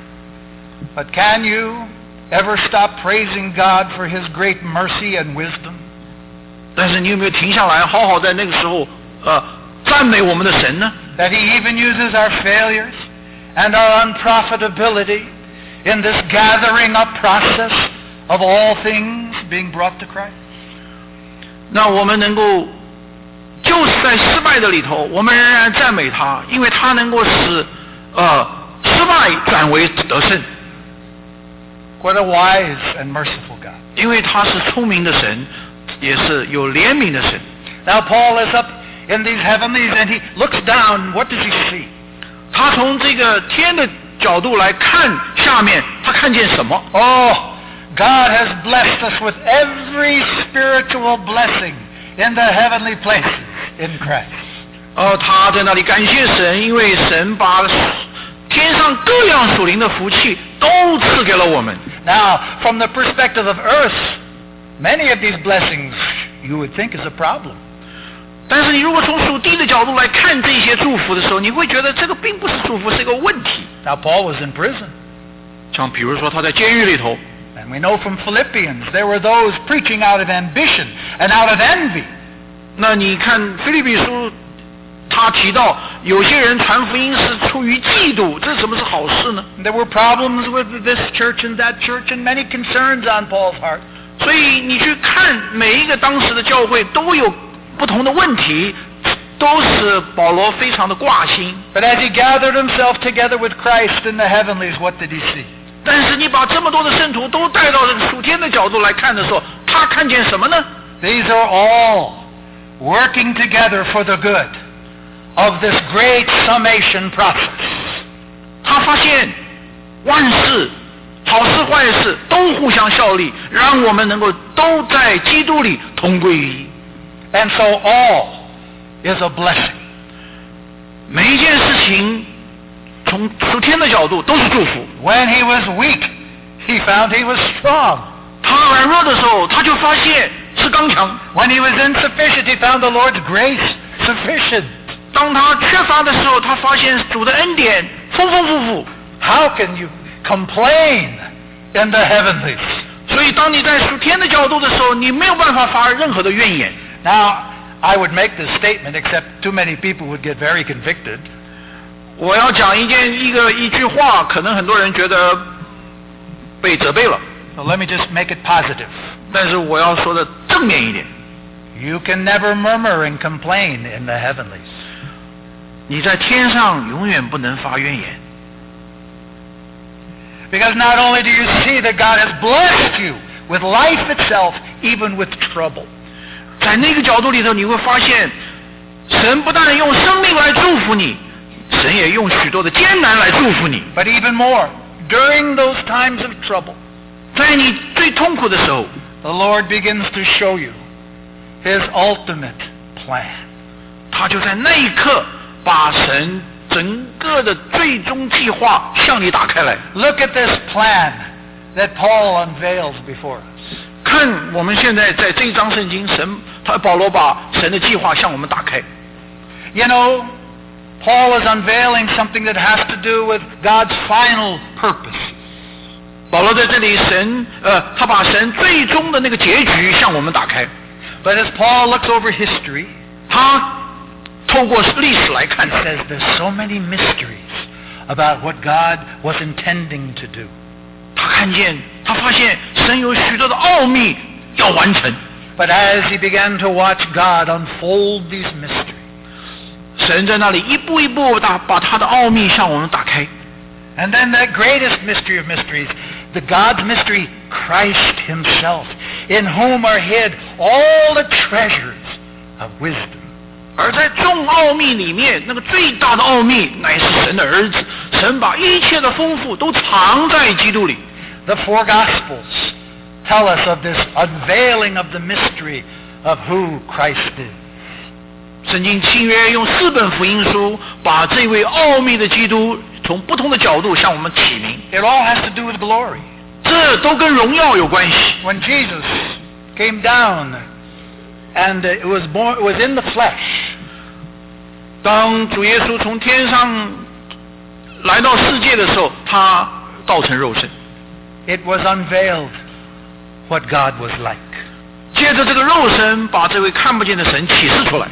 But can you ever stop praising God for his great mercy and wisdom? 但是你有没有停下来，好好在那个时候呃赞美我们的神呢？ That he even uses our failures and our unprofitability in this gathering up process of all things being brought to Christ. 那我们能够就是在失败的里头，我们仍然赞美他，因为他能够使呃失败转为得胜。 What a wise and merciful God. 因为他是聪明的神，也是有怜悯的神。 Now Paul is up in these heavenlies and he looks down. What does he see? 他从这个天的角度来看下面，他看见什么？ Oh, God has blessed us with every spiritual blessing in the heavenly places in Christ. 哦，他在那里感谢神，因为神把天上各样属灵的福气都赐给了我们。 Now, from the perspective of earth, many of these blessings you would think is a problem. 但是你如果从属地的角度来看这些祝福的时候，你会觉得这个并不是祝福，是一个问题。 Now, Paul was in prison. 像比如说他在监狱里头， And we know from Philippians, there were those preaching out of ambition and out of envy. 那你看腓立比书，他提到有些人传福音是出于嫉妒，这什么是好事呢？ There were problems with this church and that church and many concerns on Paul's heart. 所以你去看每一个当时的教会都有不同的问题，都使保罗非常的挂心。 But as he gathered himself together with Christ in the heavenlies, what did he see? 但是你把这么多的圣徒都带到这个属天的角度来看的时候，他看见什么呢？ These are all working together for the good of this great summation process. 他发现万事好事坏事都互相效力，让我们能够都在基督里同归于一。 And so all is a blessing. 每一件事情从属天的角度都是祝福。 When he was weak, he found he was strong. 他软弱的时候，他就发现持刚强。 When he was insufficient, he found the Lord's grace sufficient. 当他缺乏的时候，他发现主的恩典丰丰富富。 How can you complain in the heavenlies? 所以当你在属天的角度的时候，你没有办法发任何的怨言。 Now, I would make this statement, except too many people would get very convicted. 我要讲一件一个一句话，可能很多人觉得被责备了， So let me just make it positive. 但是我要说的正面一点。 You can never murmur and complain in the heavenlies. 你在天上永远不能发怨言， Because not only do you see that God has blessed you with life itself, even with trouble. 在那个角度里头，你会发现，神不但用生命来祝福你，神也用许多的艰难来祝福你。 But even more, during those times of trouble, 在你最痛苦的时候， the Lord begins to show you His ultimate plan. 他就在那一刻把神整个的最终计划向你打开来。 Look at this plan that Paul unveils before us. 看我们现在在这一章圣经，神他保罗把神的计划向我们打开。 You know, Paul is unveiling something that has to do with God's final purpose. 保罗在这里，神呃，他把神最终的那个结局向我们打开。 But as Paul looks over history, 他透过历史来看 he，says there's so many mysteries about what God was intending to do. 他看见，他发现神有许多的奥秘要完成。 But as he began to watch God unfold these mysteries, 神在那里一步一步打把他的奥秘向我们打开。 and then that greatest mystery of mysteries, the God's mystery, Christ himself, in whom are hid all the treasures of wisdom. 而在众奥秘里面，那个最大的奥秘乃是神的儿子。神把一切的丰富都藏在基督里。 The four Gospels tell us of this unveiling of the mystery of who Christ is. 圣经新约用四本福音书，把这位奥秘的基督从不同的角度向我们启明。 It all has to do with glory. 这都跟荣耀有关系。 When Jesus came down and it was born, it was in the flesh, 当主耶稣从天上来到世界的时候，他道成肉身。 it was unveiled what God was like. 借着这个肉身，把这位看不见的神启示出来。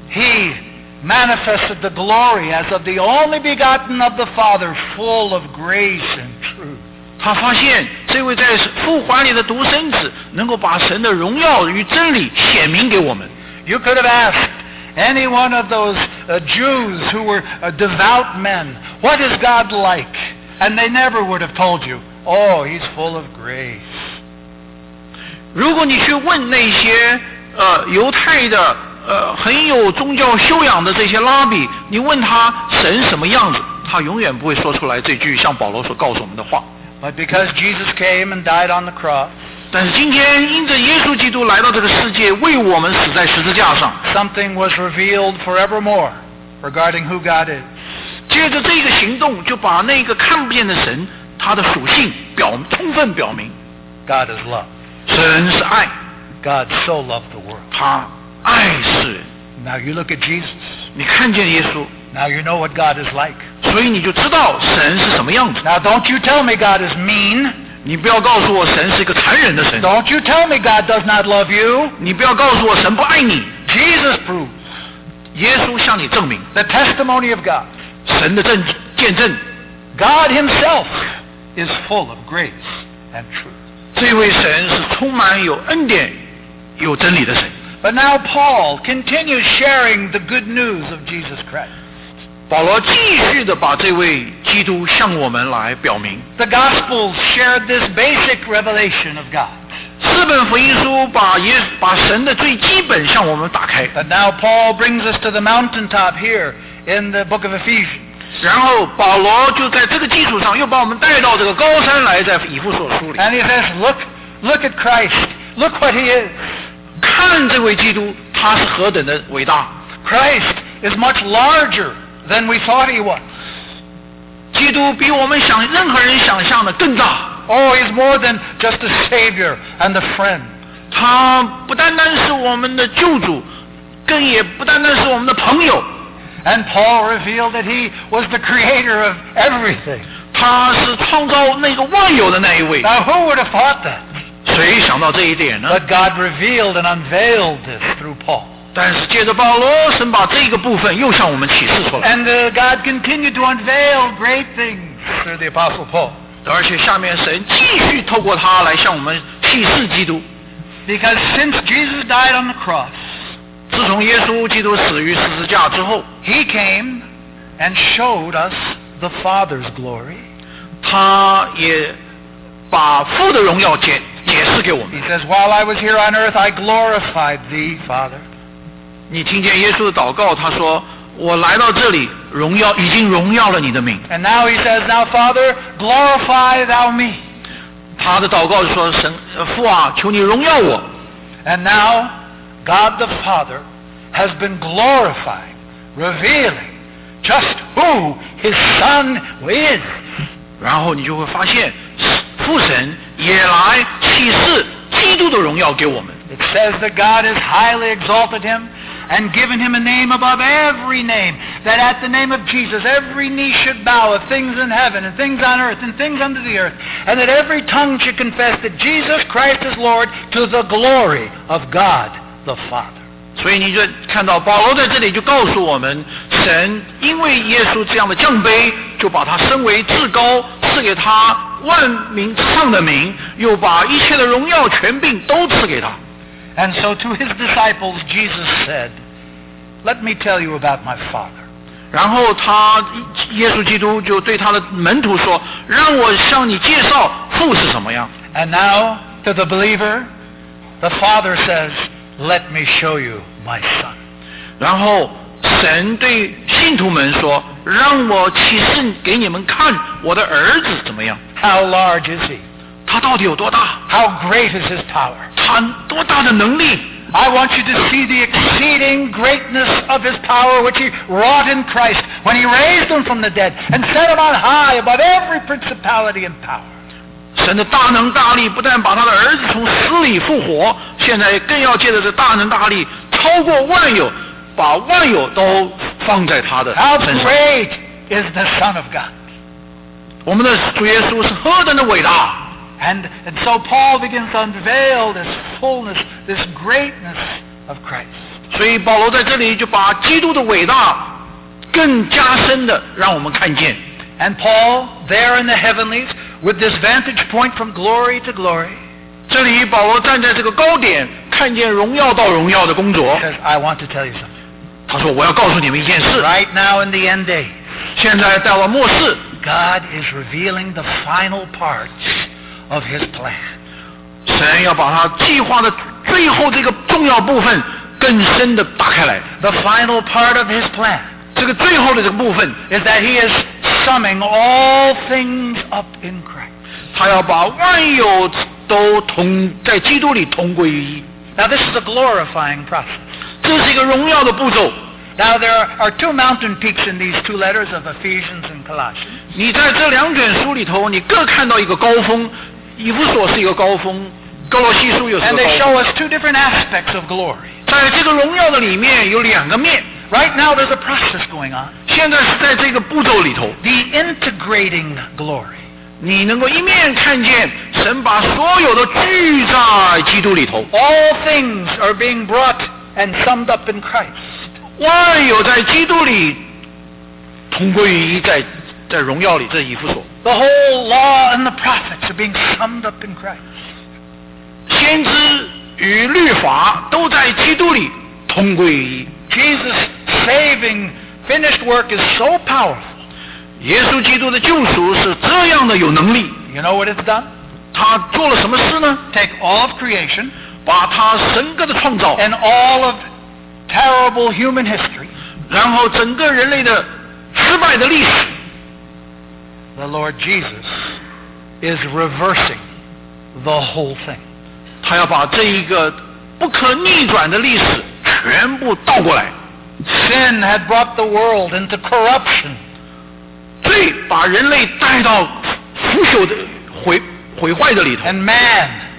He manifested the glory as of the only begotten of the Father, full of grace and truth. 他发现这位在父怀里的独生子，能够把神的荣耀与真理显明给我们。 You could have asked any one of those uh, Jews who were uh, devout men, what is God like? And they never would have told you, oh, he's full of grace. 如果你去问那些呃犹太的呃很有宗教修养的这些拉比，你问他神什么样子，他永远不会说出来这句像保罗所告诉我们的话。 But because Jesus came and died on the cross, 但是今天因着耶稣基督来到这个世界，为我们死在十字架上， something was revealed forevermore regarding who God is. 接着这个行动，就把那个看不见的神他的属性表充分表明。 God is love. 神是爱， God so loved the world. 他爱世人。 Now you look at Jesus. 你看见耶稣， Now you know what God is like. 所以你就知道神是什么样子。 Now don't you tell me God is mean. 你不要告诉我神是一个残忍的神， Don't you tell me God does not love you. 你不要告诉我神不爱你。 Jesus proves 耶稣向你证明 the testimony of God. 神的证见证， God himself is full of grace and truth. 这位神是充满有恩典、有真理的神。 But now Paul continues sharing the good news of Jesus Christ. 保罗继续的把这位基督向我们来表明。 The Gospels shared this basic revelation of God. 四本福音书把耶把神的最基本向我们打开。 But now Paul brings us to the mountaintop here in the book of Ephesians. 然后保罗就在这个基础上又把我们带到这个高山来，在以弗所书里。 And he says, look, look at Christ. Look what he is. 看这位基督，他是何等的伟大！ Christ is much larger than we thought he was. 基督比我们想任何人想象的更大。 Oh, he's more than just a savior and a friend. 他不单单是我们的救主，更也不单单是我们的朋友。 And Paul revealed that he was the creator of everything. 他是创造那个万有的那一位。 Now who would have thought that? 谁想到这一点呢？ But God revealed and unveiled this through Paul. 但是借着保罗，神把这个部分又向我们启示出来。 And uh, God continued to unveil great things through the Apostle Paul. 而且下面神继续透过他来向我们启示基督。 Because since Jesus died on the cross, 自从耶稣基督死于十字架之后， he came and showed us the Father's glory. 他也把父的荣耀解解释给我们。 He says, while I was here on earth, I glorified thee, Father. 你听见耶稣的祷告，他说：“我来到这里，荣耀已经荣耀了你的名。” And now he says, now Father, glorify thou me. 他的祷告就说：“神父啊，求你荣耀我。” And now God the Father has been glorified, revealing just who his Son is. 然后你就会发现，父神也来启示基督的荣耀给我们。 It says that God has highly exalted him and given him a name above every name, that at the name of Jesus every knee should bow of things in heaven and things on earth and things under the earth, and that every tongue should confess that Jesus Christ is Lord, to the glory of God the Father. 所以你就看到保罗在这里就告诉我们，神因为耶稣这样的降卑，就把他升为至高，赐给他万名之上的名，又把一切的荣耀权柄都赐给他。 And so to his disciples Jesus said, let me tell you about my Father. 然后他耶稣基督就对他的门徒说，让我向你介绍父是什么样。 And now to the believer, the Father says, let me show you my Son. 然后神对信徒们说，让我启示给你们看我的儿子怎么样。 How large is he? 他到底有多大？ How great is his power? 他多大的能力？ I want you to see the exceeding greatness of his power which he wrought in Christ when he raised him from the dead and set him on high above every principality and power. 神的大能大力不但把他的儿子从死里复活，现在更要借着这大能大力超过万有，把万有都放在他的 How 身上。 great is the Son of God? 我们的主耶稣是何等的伟大！ And, and so Paul begins to unveil this fullness, this greatness of Christ. 所以保罗在这里就把基督的伟大更加深的让我们看见。 And Paul, there in the heavenlies, with this vantage point from glory to glory, 这里保罗站在这个高点，看见荣耀到荣耀的工作。 says, I want to tell you something. 他说：“我要告诉你们一件事， Right now in the end days, 现在到了末世， God is revealing the final parts of his plan. 神要把他计划的最后这个重要部分更深的打开来。 The final part of his plan 这个最后的这个部分， is that he is summing all things up in Christ. 他要把万有都同在基督里同归于一。 Now this is a glorifying process. 这是一个荣耀的步骤。 Now there are two mountain peaks in these two letters of Ephesians and Colossians. 你在这两卷书里头，你各看到一个高峰，以弗所是一个高峰，哥罗西书又是 And 个 they 高 show 峰。 us two different aspects of glory. 在这个荣耀的里面有两个面， Right now there's a process going on. 现在是在这个步骤里头， The integrating glory. 你能够一面看见神把所有的聚在基督里头， All things are being brought and summed up in Christ. 万有在基督里同归于一，在在荣耀里，这是以弗所。 The whole law and the prophets are being summed up in Christ. 先知与律法都在基督里同归于一。 Jesus' saving finished work is so powerful. 耶稣基督的救赎是这样的有能力， You know what it's done? 他做了什么事呢？ Take all of creation 把他整个的创造， and all of terrible human history. 然后整个人类的失败的历史， The Lord Jesus is reversing the whole thing. 他要把这一个不可逆转的历史全部倒过来。 Sin had brought the world into corruption. 罪把人类带到腐朽的毁毁坏的里头， And man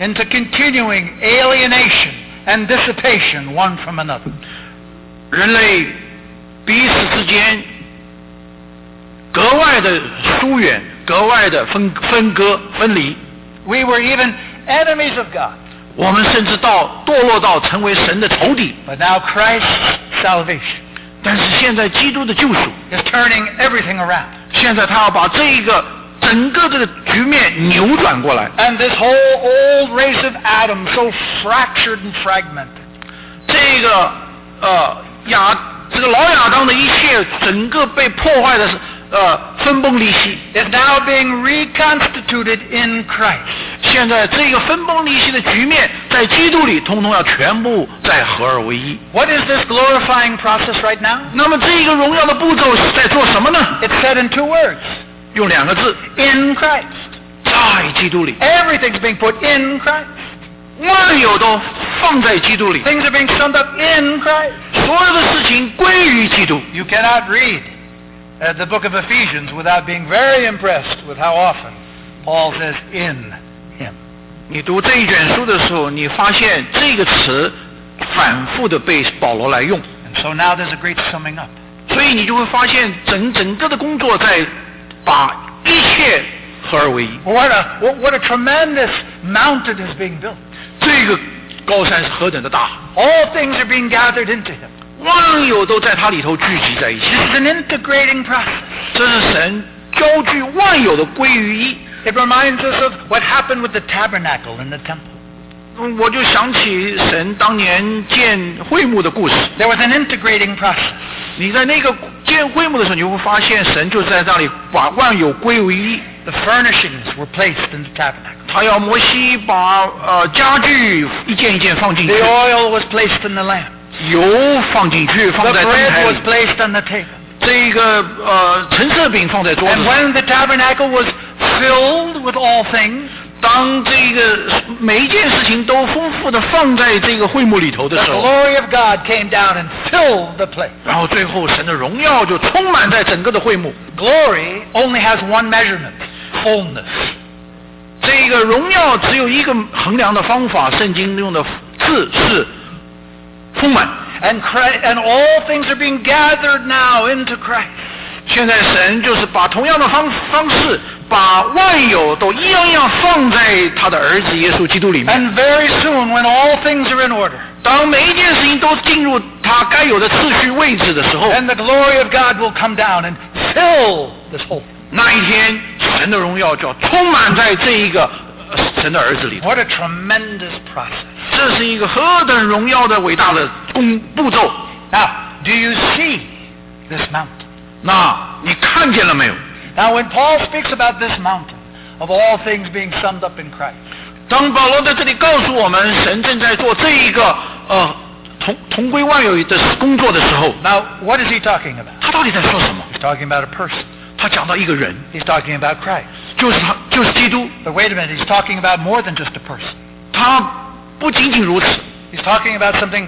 into continuing alienation and dissipation one from another. 人类彼此之间格外的疏远，格外的分分割分离。 We were even enemies of God. 我们甚至到堕落到成为神的仇敌。 But now Christ's salvation 但是现在基督的救赎 is turning everything around. 现在他要把这一个整个这个局面扭转过来。 And this whole old race of Adam, so fractured and fragmented, 这个呃亚这个老亚当的一切整个被破坏的是呃分崩离析， is now being reconstituted in Christ. 现在这个分崩离析的局面在基督里通通要全部再合而为一。 What is this glorifying process right now? 那么这个荣耀的步骤是在做什么呢？ It's said in two words. 用两个字， In Christ. 在基督里， Everything's being put in Christ. 万有都放在基督里， Things are being summed up in Christ. 所有的事情归于基督。 You cannot read uh, the book of Ephesians without being very impressed with how often Paul says in him. 你读这一卷书的时候，你发现这个词反复的被保罗来用， And so now there's a great summing up. 所以你就会发现整整个的工作在把一切合而为一。 What a, what, what a tremendous mountain is being built. 这个高山是何等的大， All things are being gathered into him. 万有都在它里头聚集在一起。 This is an integrating process. 这是神交聚万有的归于一。 It reminds us of what happened with the tabernacle in the temple. 嗯我就想起神当年建会幕的故事。 There was an integrating process. 你在那个建会幕的时候，你会发现神就在那里把万有归为一。 The furnishings were placed in the tabernacle. 他要摩西把呃家具一件一件放进去， The oil was placed in the lamp. 油放进去，放 The 在灯台 bread was 里， placed on the table. 这个呃陈设饼放在桌子 And 上。 when the tabernacle was filled with all things, 当这个每一件事情都丰富的放在这个会幕里头的 the 时候， glory of God came down and filled the place. 然后最后神的荣耀就充满在整个的会幕。 Glory only has one measurement, fullness. 这个荣耀只有一个衡量的方法，圣经用的字是丰满。 And, Christ, and all things are being gathered now into Christ. 现在神就是把同样的方方式，把万有都一样一样放在他的儿子耶稣基督里面。 And very soon, when all things are in order, 当每一件事情都进入他该有的次序位置的时候， and the glory of God will come down and fill this whole thing. 那一天神的荣耀就要充满在这一个呃神的儿子里头。 What a tremendous process. 这是一个何等荣耀的伟大的工步骤。 Now, do you see this mountain? 那你看见了没有？ Now, when Paul speaks about this mountain, of all things being summed up in Christ, 当保罗在这里告诉我们，神正在做这一个呃同同归万有的工作的时候， now, what is he talking about? 他到底在说什么？ He's talking about a person. 他讲到一个人， He's talking about Christ. 就是他，就是基督。 But wait a minute, he's talking about more than just a person. 他不仅仅如此， He's talking about something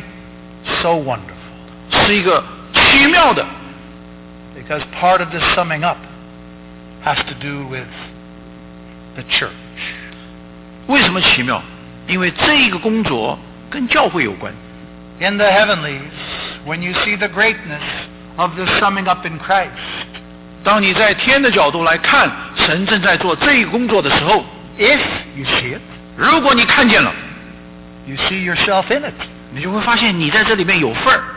so wonderful. 是一个奇妙的， Because part of this summing up has to do with the church. 为什么奇妙？因为这一个工作跟教会有关。 In the heavenlies, when you see the greatness of this summing up in Christ, 当你在天的角度来看，神正在做这一个工作的时候， if you see it, 如果你看见了， you see yourself in it. 你就会发现你在这里面有份儿。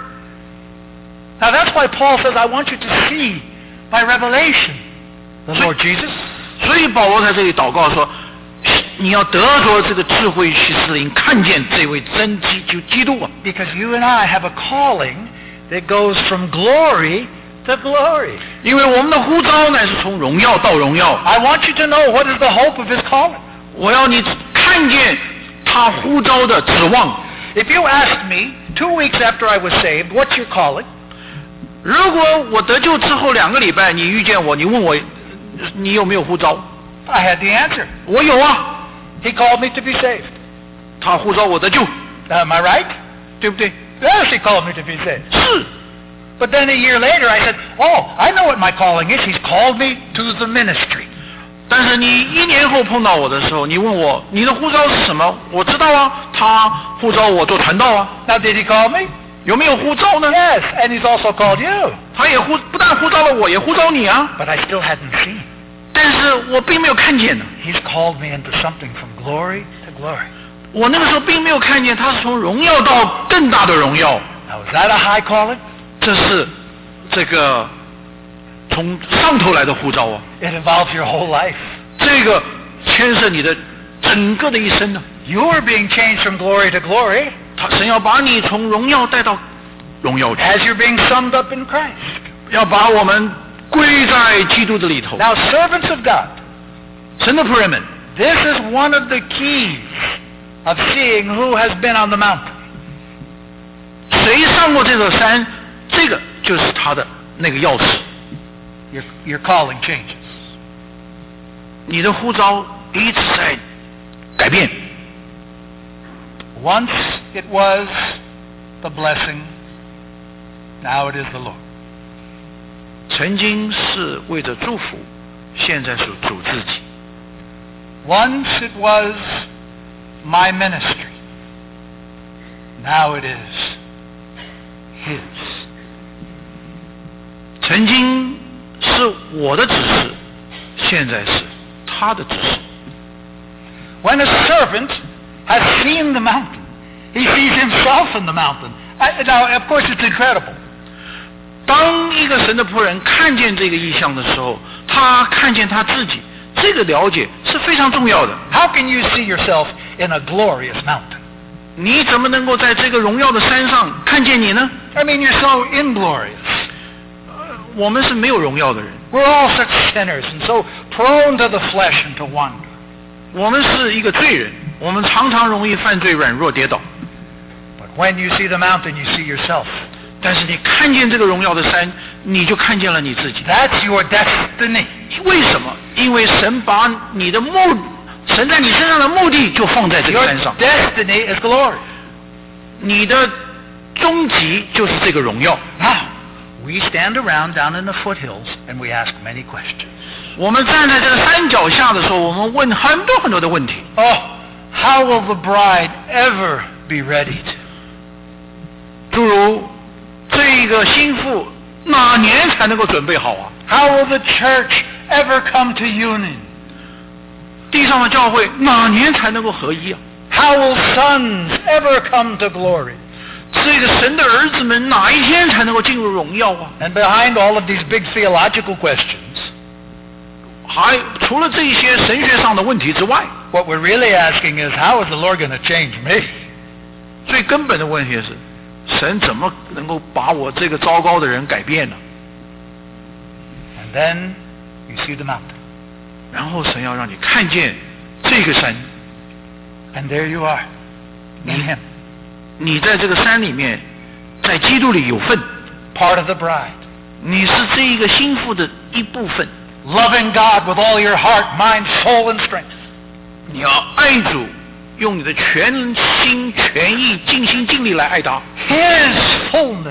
Now that's why Paul says, I want you to see by revelation the Lord Jesus. 所以保罗在这里祷告说，你要得着这个智慧启示灵，看见这位真基就基督啊。 Because you and I have a calling that goes from glory to glory. 因为我们的呼召乃是从荣耀到荣耀。 I want you to know what is the hope of his calling. 我要你看见他呼召的指望。 If you asked me two weeks after I was saved, what's your calling? 如果我得救之后两个礼拜，你遇见我，你问我你有没有呼召？ I had the answer. 我有啊， He called me to be saved. 他呼召我得救， Am I right? 对不对？ Yes, he called me to be saved. 是。 But then a year later I said, oh, I know what my calling is. He's called me to the ministry. 但是你一年后碰到我的时候，你问我你的呼召是什么？我知道啊，他呼召我做传道啊。 Now, did he call me? 有没有呼召呢？ Yes, and he's also called you. 他也呼不但呼召了我，也呼召你啊。 But I still hadn't seen. 但是我并没有看见呢。 He's called me into something from glory to glory. 我那个时候并没有看见他是从荣耀到更大的荣耀。 Now, is that a high calling? 这是这个从上头来的呼召啊。 It involves your whole life. 这个牵涉你的整个的一生呢。 You're being changed from glory to glory. 他神要把你从荣耀带到荣耀去， As you're being summed up in Christ. 要把我们归在基督的里头。 Now, servants of God, 神的仆人们， this is one of the keys of seeing who has been on the mountain. 谁上过这座山，这个就是他的那个钥匙。 Your, your calling changes. 你的呼召一直在改变。 Once it was the blessing, now it is the Lord. 曾经是为着祝福，现在是主自己。 Once it was my ministry, now it is His. 曾经是我的指示，现在是他的指示。 When a servant has seen the mountain, he sees himself in the mountain. I, now, of course, it's incredible. 当一个神的仆人看见这个意象的时候，他看见他自己，这个了解是非常重要的。 How can you see yourself in a glorious mountain? 你怎么能够在这个荣耀的山上看见你呢？ I mean, you're so inglorious. 我们是没有荣耀的人， We're all such sinners and so prone to the flesh and to wander. 我们是一个罪人，我们常常容易犯罪、软弱、跌倒。 But when you see the mountain, you see yourself. 但是你看见这个荣耀的山，你就看见了你自己。 That's your destiny. 为什么？因为神把你的目，神在你身上的目的就放在这个 Your 山上。 destiny is glory. 你的终极就是这个荣耀。 Now, we stand around down in the foothills and we ask many questions. 我们站在这个山脚下的时候，我们问很多很多的问题。 Oh, how will the bride ever be readied? 诸如这个心腹哪年才能够准备好啊？ How will the church ever come to union? 地上的教会哪年才能够合一啊？ How will sons ever come to glory? 这个神的儿子们哪一天才能够进入荣耀啊？ And behind all of these big theological questions, 还除了这些神学上的问题之外， what we're really asking is, how is the Lord going to change me? 最根本的问题是，神怎么能够把我这个糟糕的人改变呢？ And then you see the mountain. 然后神要让你看见这个山， And there you are, in Him, 你在这个山里面，在基督里有份， part of the bride. 你是这一个心腹的一部分。 Loving God with all your heart, mind, soul, and strength. 你要爱主，用你的全心全意、尽心尽力来爱他。 His fullness.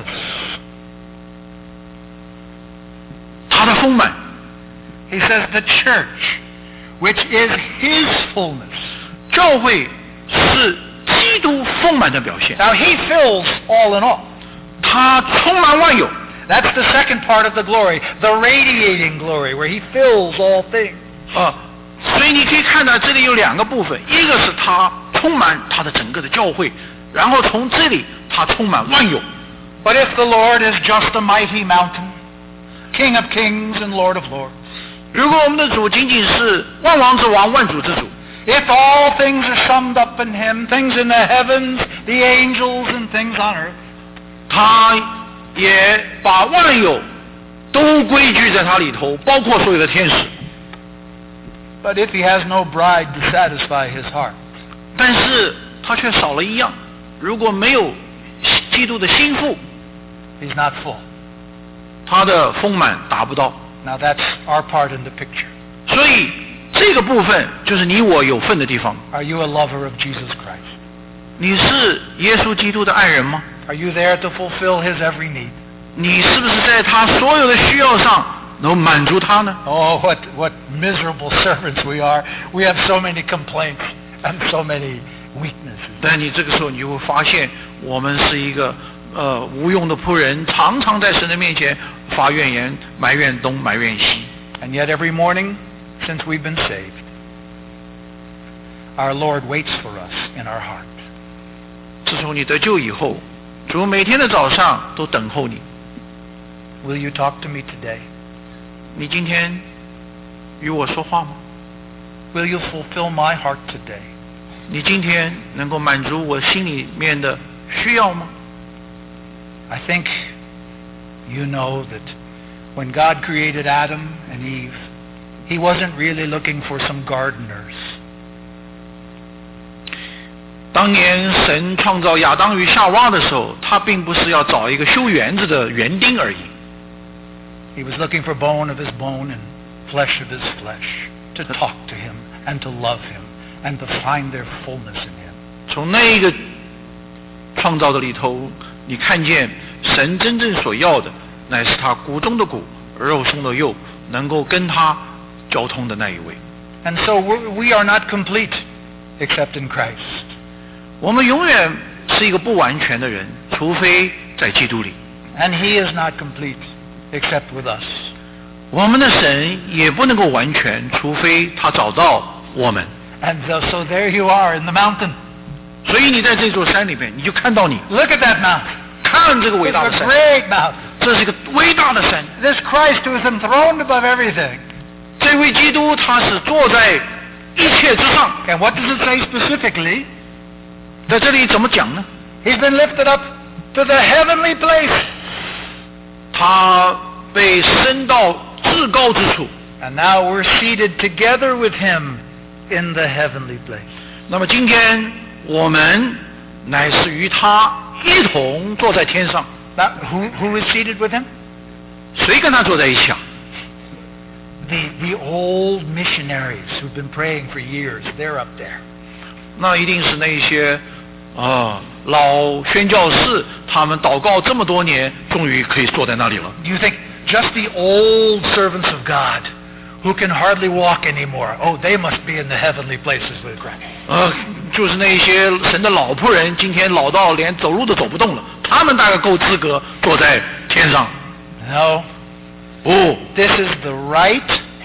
他的丰满， He says the church, which is His fullness. 教会是基督丰满的表现。 Now He fills all in all. 他充满万有， That's the second part of the glory, the radiating glory, where He fills all things. 啊，所以你可以看到这里有两个部分，一个是他充满他的整个的教会，然后从这里他充满万有。 But if the Lord is just a mighty mountain, King of kings and Lord of lords, 如果我们的主仅仅是万王之王、万主之主， if all things are summed up in Him, things in the heavens, the angels and things on earth, 他也把万有都归居在他里头，包括所有的天使。 but if He has no bride to satisfy His heart, 但是他却少了一样，如果没有基督的心腹， He's not full. 他的丰满达不到。 Now that's our part in the picture. 所以这个部分就是你我有份的地方。 Are you a lover of Jesus Christ? 你是耶稣基督的爱人吗？ Are you there to fulfill His every need? 你是不是在他所有的需要上能够满足他呢？ Oh, what, what miserable servants we are. We have so many complaints and so many weaknesses. 但你这个时候你就会发现，我们是一个呃无用的仆人，常常在神的面前发怨言，埋怨东埋怨西。 And yet every morning since we've been saved, our Lord waits for us in our heart. 自从你得救以后，主每天的早上都等候你。 Will you talk to me today? 你今天与我说话吗？ Will you fulfill my heart today? 你今天能够满足我心里面的需要吗？ I think you know that when God created Adam and Eve, He wasn't really looking for some gardeners. 当年神创造亚当与夏娃的时候，他并不是要找一个修园子的园丁而已。 He was looking for bone of his bone and flesh of his flesh, to talk to him and to love him and to find their fullness in him. 从那一个创造的里头，你看见神真正所要的，乃是他骨中的骨，肉中的肉，能够跟他交通的那一位。 And so we're, we are not complete except in Christ. 我们永远是一个不完全的人，除非在基督里。 And He is not complete except with us. 我们的神也不能够完全，除非他找到我们。 And so, so there you are in the mountain. 所以你在这座山里面，你就看到你 Look at that mountain. 看这个伟 It's 大的 a 山， great mountain. 这是一个伟大的山。 This Christ who is enthroned above everything. 这位基督他是坐在一切之上。 And what does it say specifically? 在这里怎么讲呢？ He's been lifted up to the heavenly place. 他被升到至高之处。 And now we're seated together with Him in the heavenly place. 那么今天我们乃是与他一同坐在天上。 Now, who, who is seated with Him? 谁跟他坐在一起啊？ The, the old missionaries who've been praying for years, they're up there. 那一定是那些啊老宣教士，他们祷告这么多年，终于可以坐在那里了。 Do you think just the old servants of God who can hardly walk anymore, oh, they must be in the heavenly places with Christ? 呃，就是那些神的老仆人，今天老到连走路都走不动了，他们大概够资格坐在天上。 No. 哦， This is the right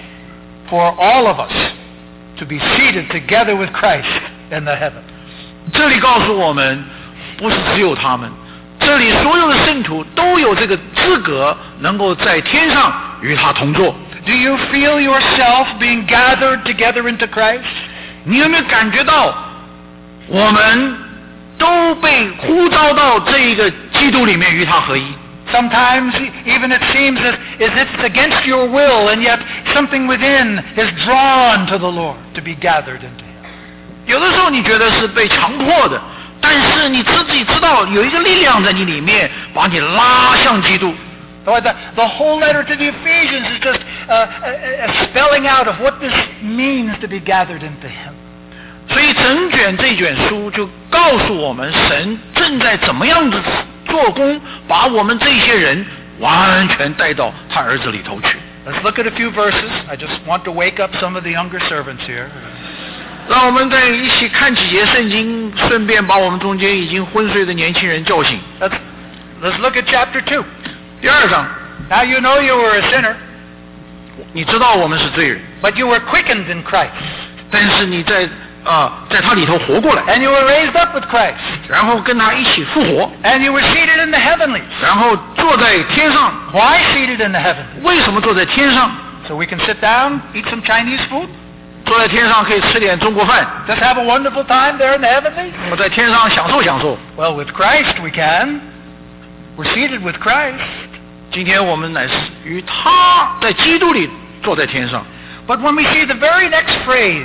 for all of us to be seated together with Christ in the heaven. 这里告诉我们，不是只有他们，这里所有的圣徒都有这个资格，能够在天上与他同坐。 Do you feel yourself being gathered together into Christ? 你有没有感觉到，我们都被呼召到这一个基督里面与他合一？ Sometimes even it seems as if it's against your will, and yet something within is drawn to the Lord to be gathered into Him. 有的时候你觉得是被强迫的，但是你自己知道有一个力量在你里面，把你拉向基督。 The, the whole letter to the Ephesians is just uh, a, a spelling out of what this means to be gathered into Him. 所以整卷这卷书就告诉我们，神正在怎么样子做工，把我们这些人完全带到他儿子里头去。 Let's look at a few verses. I just want to wake up some of the younger servants here. 让我们再一起看几节圣经，顺便把我们中间已经昏睡的年轻人叫醒。 Let's, let's look at chapter two. 第二章， Now you know you were a sinner, 你知道我们是罪人， but you were quickened in Christ. 但是你在啊、在他里头活过来， And you were raised up with Christ. 然后跟他一起复活， And you were seated in the heavenlies. 然后坐在天上。 Why seated in the heavenlies? 为什么坐在天上？ So we can sit down, eat some Chinese food, 坐在天上可以吃点中国饭， just have a wonderful time there in the heavenlies? 我在天上享受享受。 Well, with Christ we can. We're seated with Christ. 今天我们乃是与他在基督里坐在天上。 But when we see the very next phrase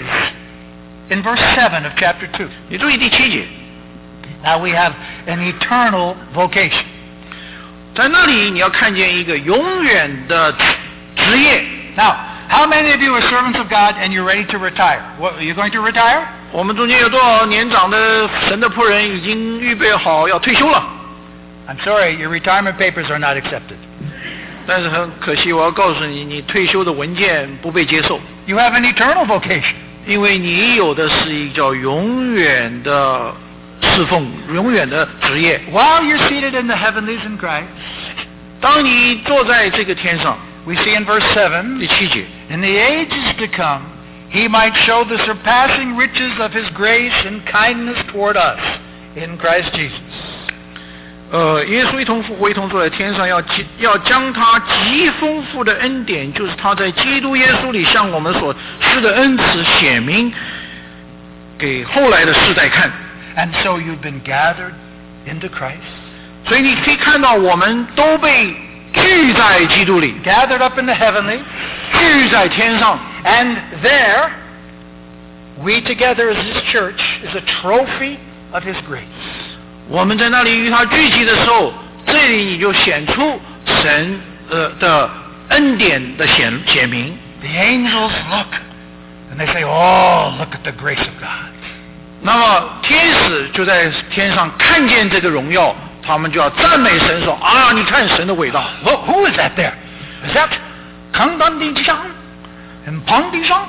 in verse seven of chapter two, 你注意第七节， now we have an eternal vocation. 在那里你要看见一个永远的职业。 Now, how many of you are servants of God and you're ready to retire? What, are you going to retire? 我们中间有多少年长的神的仆人已经预备好要退休了？ I'm sorry, your retirement papers are not accepted. 但是很可惜，我要告诉你，你退休的文件不被接受。 You have an eternal vocation. 因为你有的是一叫永远的侍奉，永远的职业。 While you're seated in the heavenlies in Christ, 当你坐在这个天上 we see in verse seven, 第七节 in the ages to come, he might show the surpassing riches of his grace and kindness toward us in Christ Jesus. 呃，耶稣一同复活，一同坐在天上，要要将他极丰富的恩典，就是他在基督耶稣里向我们所施的恩慈，显明给后来的世代看。 And so you've been gathered into Christ. 所以你可以看到，我们都被聚在基督里 gathered up in the heavenly, 聚在天上 and there, we together as his church is a trophy of his grace. 我们在那里与他聚集的时候，这里你就显出神呃的恩典的显显明。 The angels look and they say, "Oh, look at the grace of God." 那么天使就在天上看见这个荣耀，他们就要赞美神说：“啊，你看神的伟大。” Look, who is that there? Is that 康丹地上和庞地上？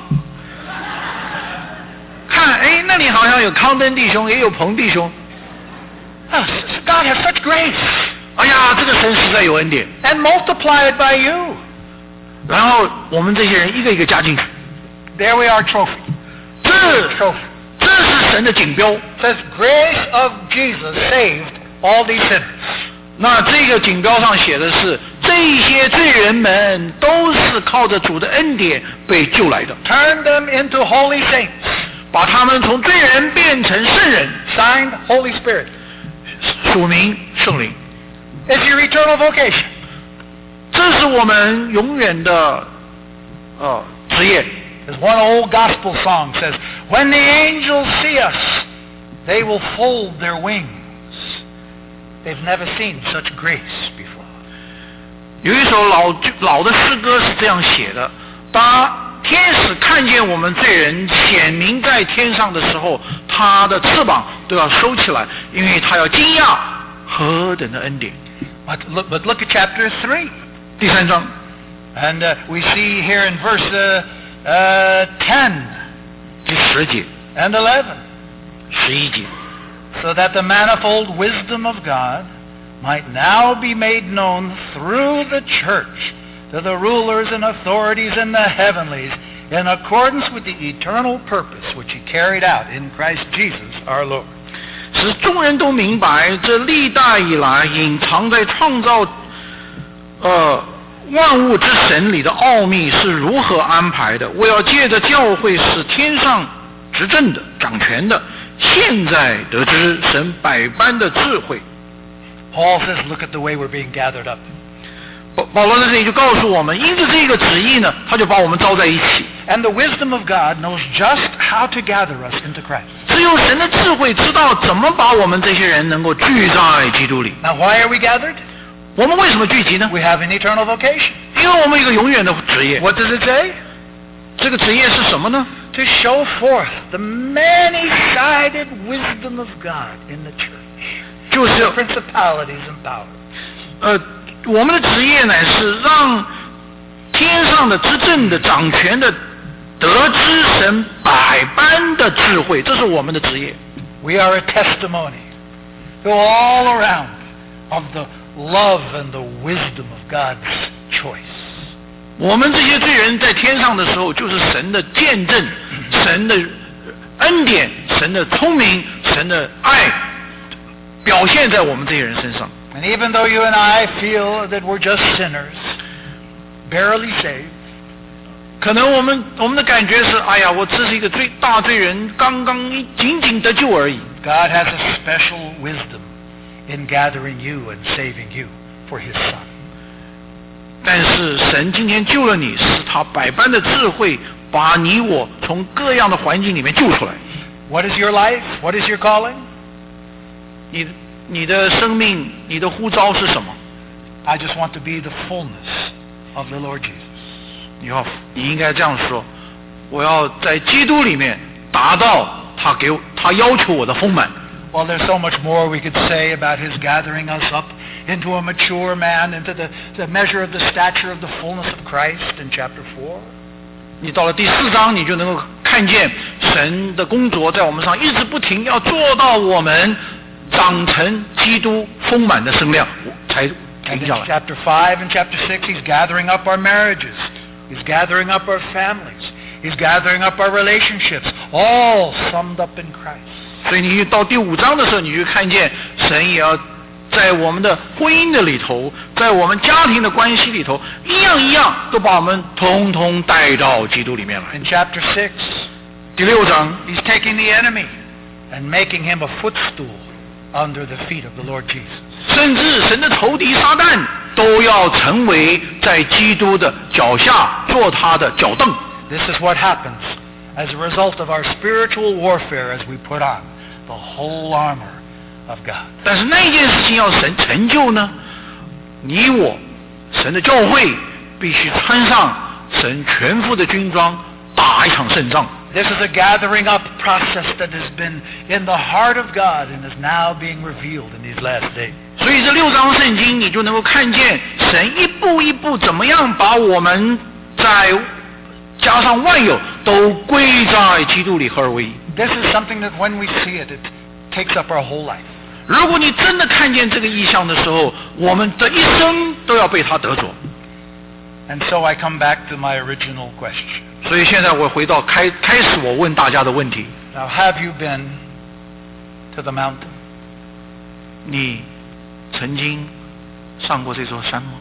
看，哎，那里好像有康登弟兄，也有彭弟兄。 Oh, God has such grace. 哎呀，这个神实在有恩典。 And multiplied by you. 然后我们这些人一个一个加进去。 There we are, trophy. 这 trophy. 这是神的锦标。 Says grace of Jesus saved all these sinners. 那这个锦标上写的是，这些罪人们都是靠着主的恩典被救来的。 Turn them into holy saints. 把他们从罪人变成圣人。 Signed Holy Spirit. 属名圣灵。 It's your eternal vocation. 这是我们永远的呃职业。 As one old gospel song says, "When the angels see us, they will fold their wings." They've never seen such grace before. 有一首老老的诗歌是这样写的：当天使看见我们罪人显明在天上的时候，他的翅膀都要收起来，因为他要惊讶何等的恩典。 But look, but look at chapter three. 第三章 And uh, we see here in verse uh, uh, ten 第十节、 and eleven, 十一节。 so that the manifold wisdom of God might now be made known through the church to the rulers and authorities in the heavenlies, in accordance with the eternal purpose which he carried out in Christ Jesus our Lord. 使众人都明白，这历代以来隐藏在创造呃万物之神里的奥秘是如何安排的。我要借着教会使天上执政的、掌权的，现在得知神百般的智慧。 Paul says, look at the way we're being gathered up. 保保罗在这里就告诉我们，因着这个旨意呢，他就把我们招在一起。 And the wisdom of God knows just how to gather us into Christ. 只有神的智慧知道怎么把我们这些人能够聚在基督里。 Now, why are we gathered? 我们为什么聚集呢？ We have an eternal vocation. 因为我们有一个永远的职业。 What does it say? 这个职业是什么呢？ To show forth the many-sided wisdom of God in the church. 就是 The principalities and powers. 呃，我们的职业乃是让天上的执政的、掌权的得知神百般的智慧，这是我们的职业。 We are a testimony to all around of the love and the wisdom of God's choice. 我们这些罪人在天上的时候，就是神的见证、神的恩典、神的聪明、神的爱，表现在我们这些人身上。 And even though you and I feel that we're just sinners, barely saved, 可能我们我们的感觉是，哎呀，我只是一个罪大罪人，刚刚仅仅得救而已。 God has a special wisdom in gathering you and saving you for His Son. 但是神今天救了你，是他百般的智慧，把你我从各样的环境里面救出来。 What is your life? What is your calling? 你你的生命，你的呼召是什么？ I just want to be the fullness of the Lord Jesus. 你要你应该这样说：我要在基督里面达到他给我他要求我的丰满。 Well, there's so much more we could say about his gathering us up into a mature man, into the, the measure of the stature of the fullness of Christ in chapter four. 你到了第四章，你就能够看见神的工作在我们上一直不停，要做到我们长成基督丰满的身量，才停下来。 And in chapter five and chapter six, he's gathering up our marriages. He's gathering up our families. He's gathering up our relationships, all summed up in Christ. 所以你到第五章的时候，你就看见神也要在我们的婚姻的里头，在我们家庭的关系里头，一样一样都把我们统统带到基督里面来。 In chapter six, 第六章 he's taking the enemy and making him a footstool under the feet of the Lord Jesus. 甚至神的仇敌撒旦都要成为在基督的脚下做他的脚凳。 This is what happens as a result of our spiritual warfare as we put on the whole armor of God. 但是那件事情要神成就呢，你我神的教会必须穿上神全副的军装，打一场胜仗。 This is a gathering up process that has been in the heart of God and is now being revealed in these last days. 所以这六章圣经你就能够看见神一步一步怎么样把我们在加上万有都归在基督里合而为一。 This is something that when we see it, it takes up our whole life. 如果你真的看见这个意象的时候，我们的一生都要被他得着。 And so I come back to my original question. 所以现在我回到开开始我问大家的问题。 Now, have you been to the mountain? 你曾经上过这座山吗？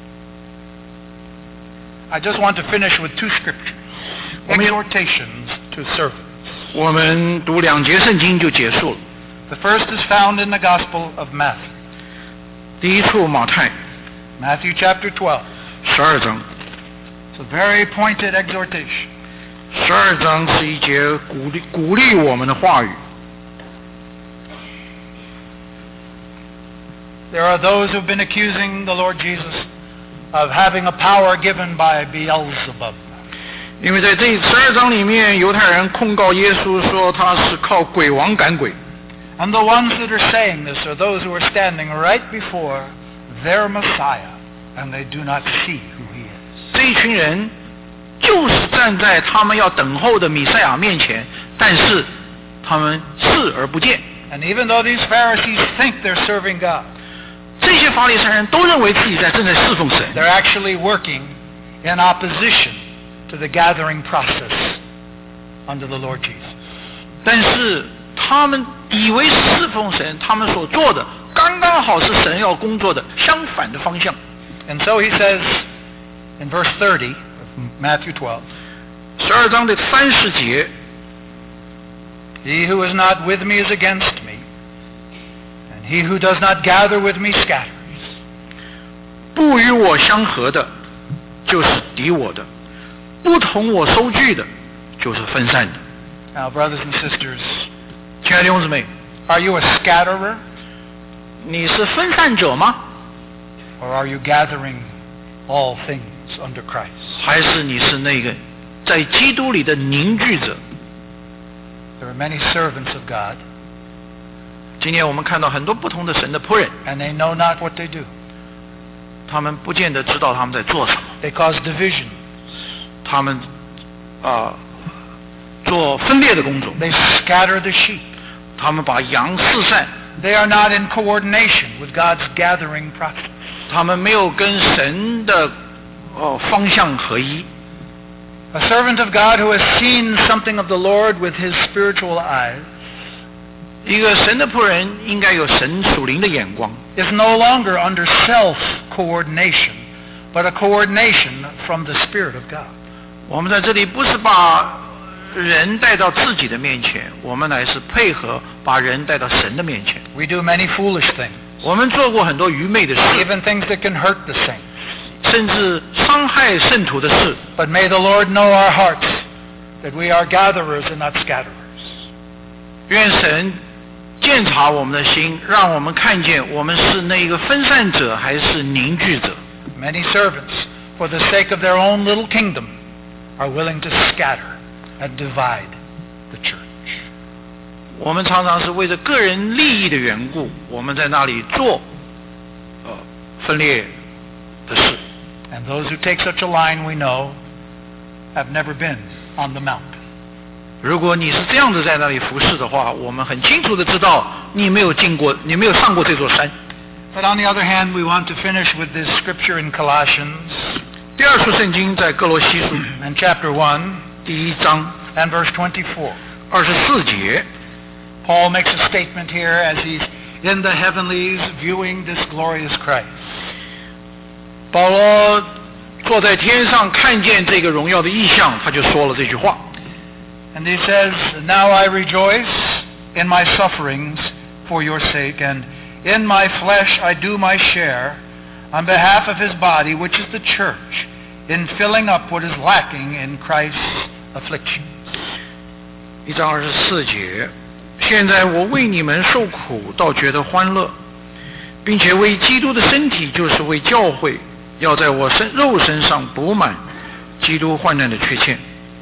I just want to finish with two scriptures, exhortations to servants. 我们读两节圣经就结束了。 The first is found in the Gospel of Matthew. 第一处马太 Matthew chapter twelve. 十二章， It's a very pointed exhortation. 十二章是一节鼓励鼓励我们的话语。 There are those who've been accusing the Lord Jesus of having a power given by Beelzebub. 因为在这十二章里面，犹太人控告耶稣说他是靠鬼王赶鬼。 And the ones that are saying this are those who are standing right before their Messiah, and they do not see who he is. 这一群人就是站在他们要等候的弥赛亚面前，但是他们视而不见。 And even though these Pharisees think they're serving God, 这些法利赛人都认为自己在正在侍奉神， they're actually working in opposition to the gathering process under the Lord Jesus. 但是他们以为侍奉神，他们所做的刚刚好是神要工作的相反的方向。 And so he says in verse thirty of Matthew twelve, 十二章的三十节， He who is not with me is against me, and he who does not gather with me scatters. 不与我相合的，就是敌我的；不同我收据的，就是分散的。 Now, brothers and sisters, 亲爱的弟兄姊妹， are you a scatterer, 你是分散者吗？ or are you gathering all things under Christ? 还是你是那个在基督里的凝聚者？ There are many servants of God, 今天我们看到很多不同的神的仆人， and they know not what they do. 他们不见得知道他们在做什么， They cause division. 他们啊、做分裂的工作， They scatter the sheep. 他们把羊四散， They are not in coordination with God's gathering process. 他们没有跟神的哦方向合一。 A servant of God who has seen something of the Lord with his spiritual eyes 一个神的仆人应该有神属灵的眼光， is no longer under self-coordination, but a coordination from the Spirit of God. 我们在这里不是把人带到自己的面前，我们乃是配合把人带到神的面前。 We do many foolish things, 我们做过很多愚昧的事， even things that can hurt the saints. 甚至伤害圣徒的事。 But may the Lord know our hearts, that we are gatherers and not scatterers. 愿神鉴察我们的心，让我们看见我们是那个分散者还是凝聚者。 Many servants, for the sake of their own little kingdom, are willing to scatter and divide the church. 我们常常是为着个人利益的缘故，我们在那里做呃分裂的事。 And those who take such a line, we know, have never been on the mount. 如果你是这样子在那里服侍的话，我们很清楚的知道你没有经过，你没有上过这座山。 But on the other hand, we want to finish with this scripture in Colossians. 第二处圣经在哥罗西书 and chapter one 第一章 and verse twenty-four. 二十四节。 Paul makes a statement here as he's in the heavenlies viewing this glorious Christ. 保罗坐在天上看见这个荣耀的意象，他就说了这句话。 And he says, Now I rejoice in my sufferings for your sake, and in my flesh I do my share on behalf of his body, which is the church, in filling up what is lacking in Christ's afflictions. 一章二十四节，现在我为你们受苦，倒觉得欢乐，并且为基督的身体，就是为教会，要在我身肉身上补满基督患难的缺欠。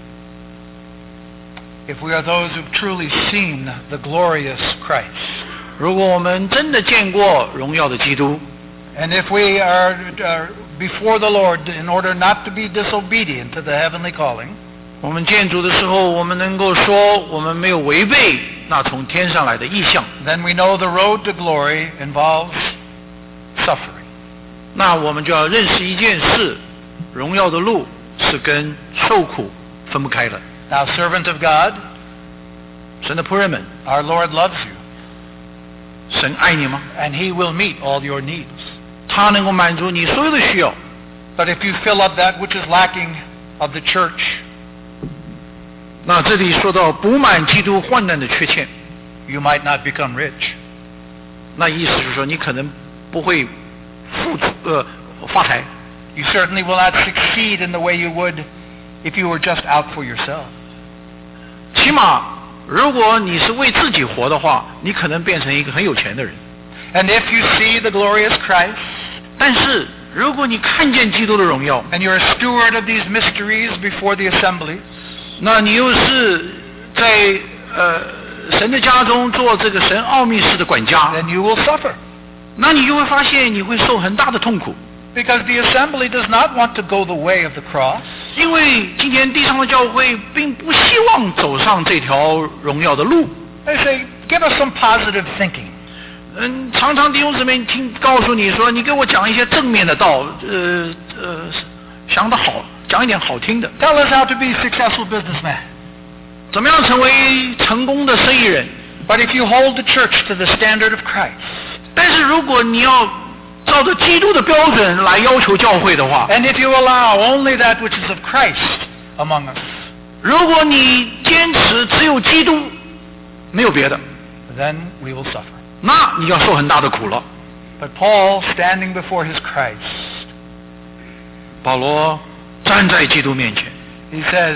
If we are those who've truly seen the glorious Christ, 如果我们真的见过荣耀的基督 and if we are, are before the Lord in order not to be disobedient to the heavenly calling, 我们见主的时候，我们能够说我们没有违背那从天上来的意象， then we know the road to glory involves suffering. 那我们就要认识一件事，荣耀的路是跟受苦分不开的。 Now, servant of God, 神的仆人们， our Lord loves you, 神爱你吗？ and he will meet all your needs. 他能够满足你所有的需要。 But if you fill up that which is lacking of the church, 那这里说到补满基督患难的缺欠， you might not become rich. 那意思就是说你可能不会富足呃发财。 You certainly will not succeed in the way you would if you were just out for yourself. 起码如果你是为自己活的话，你可能变成一个很有钱的人。 And if you see the glorious Christ, 但是如果你看见基督的荣耀， and you're a steward of these mysteries before the assemblies, 那你又是在呃神的家中做这个神奥秘事的管家， then you will suffer. 那你就会发现你会受很大的痛苦。 Because the assembly does not want to go the way of the cross. 因为今天地上的教会并不希望走上这条荣耀的路。 They say, give us some positive thinking. 嗯，常常弟兄姊妹听告诉你说，你给我讲一些正面的道，呃呃，想得好，讲一点好听的。 Tell us how to be successful businessmen. 怎么样成为成功的生意人？ But if you hold the church to the standard of Christ, 但是如果你要照着基督的标准来要求教会的话， and if you allow only that which is of Christ among us, 如果你坚持只有基督，没有别的， then we will suffer. 那你要受很大的苦了。 But Paul, standing before his Christ, 保罗站在基督面前， he says,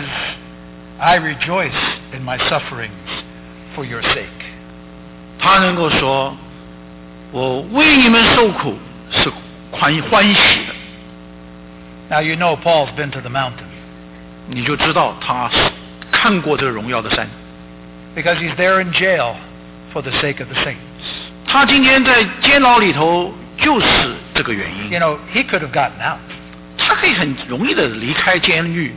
I rejoice in my sufferings for your sake. 他能够说，我为你们受苦是欢欢喜的。 Now you know Paul's been to the mountain, 你就知道他是看过这个荣耀的山。 because he's there in jail for the sake of the saints. 他今天在监牢里头就是这个原因。 You know, he could have gotten out, 他可以很容易的离开监狱，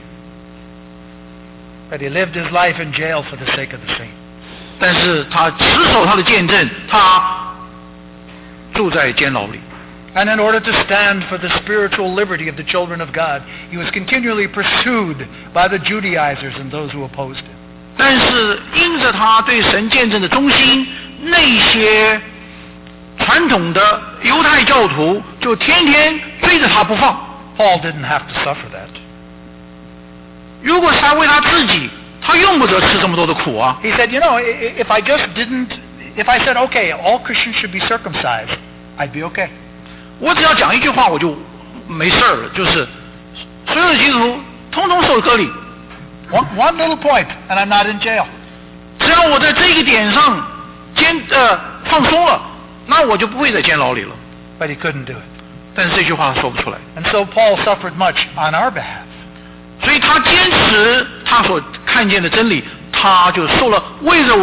but he lived his life in jail for the sake of the saints. 但是他持守他的见证，他住在监牢里。 And in order to stand for the spiritual liberty of the children of God, he was continually pursued by the Judaizers and those who opposed him. 但是因着他对神见证的忠心，那些传统的犹太教徒就天天追着他不放。 Paul didn't have to suffer that. 如果是他为他自己，他用不着吃这么多的苦啊。 He said, you know, i- if I just didn't, if I said, okay, all Christians should be circumcised, I'd be okay. 我只要讲一句话，我就没事儿了，就是所有的基督徒通通受割礼， One, one little point, and I'm not in jail. 只要我在这个点上监呃放松了，那我就不会在监牢里了。 But he couldn't do it. 但是这句话说不出来， And so Paul suffered much on our behalf. 所以他坚持他所看见的真理，他就受了为着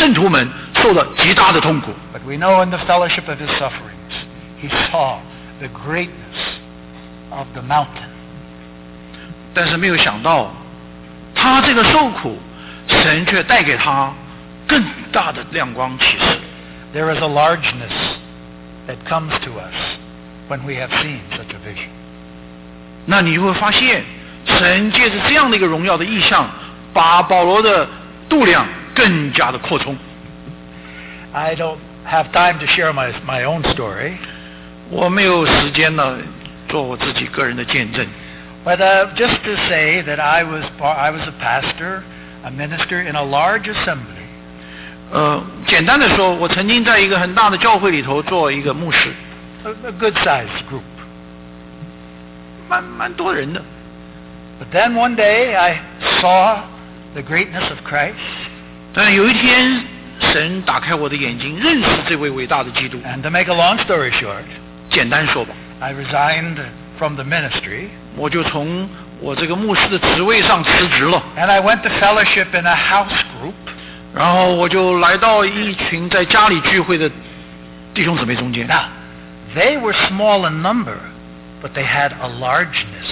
圣徒们受了极大的痛苦。 But we know in the fellowship of his sufferings, he saw the greatness of the mountain. 但是没有想到，他这个受苦，神却带给他更大的亮光启示。 There is a largeness that comes to us when we have seen such a vision. 那你就会发现，神借着这样的一个荣耀的意象，把保罗的度量更加的扩充。 I don't have time to share my, my own story. 我没有时间呢，做我自己个人的见证。 But uh, just to say that I was, I was a pastor, a minister in a large assembly. 呃，简单的说，我曾经在一个很大的教会里头做一个牧师， A, a good-sized group. 蛮蛮多人的。 But then one day I saw the greatness of Christ, 但有一天，神打开我的眼睛，认识这位伟大的基督。 and to make a long story short, 简单说吧， I resigned from the ministry, 我就从我这个牧师的职位上辞职了， and I went to fellowship in a house group. 然后我就来到一群在家里聚会的弟兄姊妹中间。 Now, they were small in number, but they had a largeness.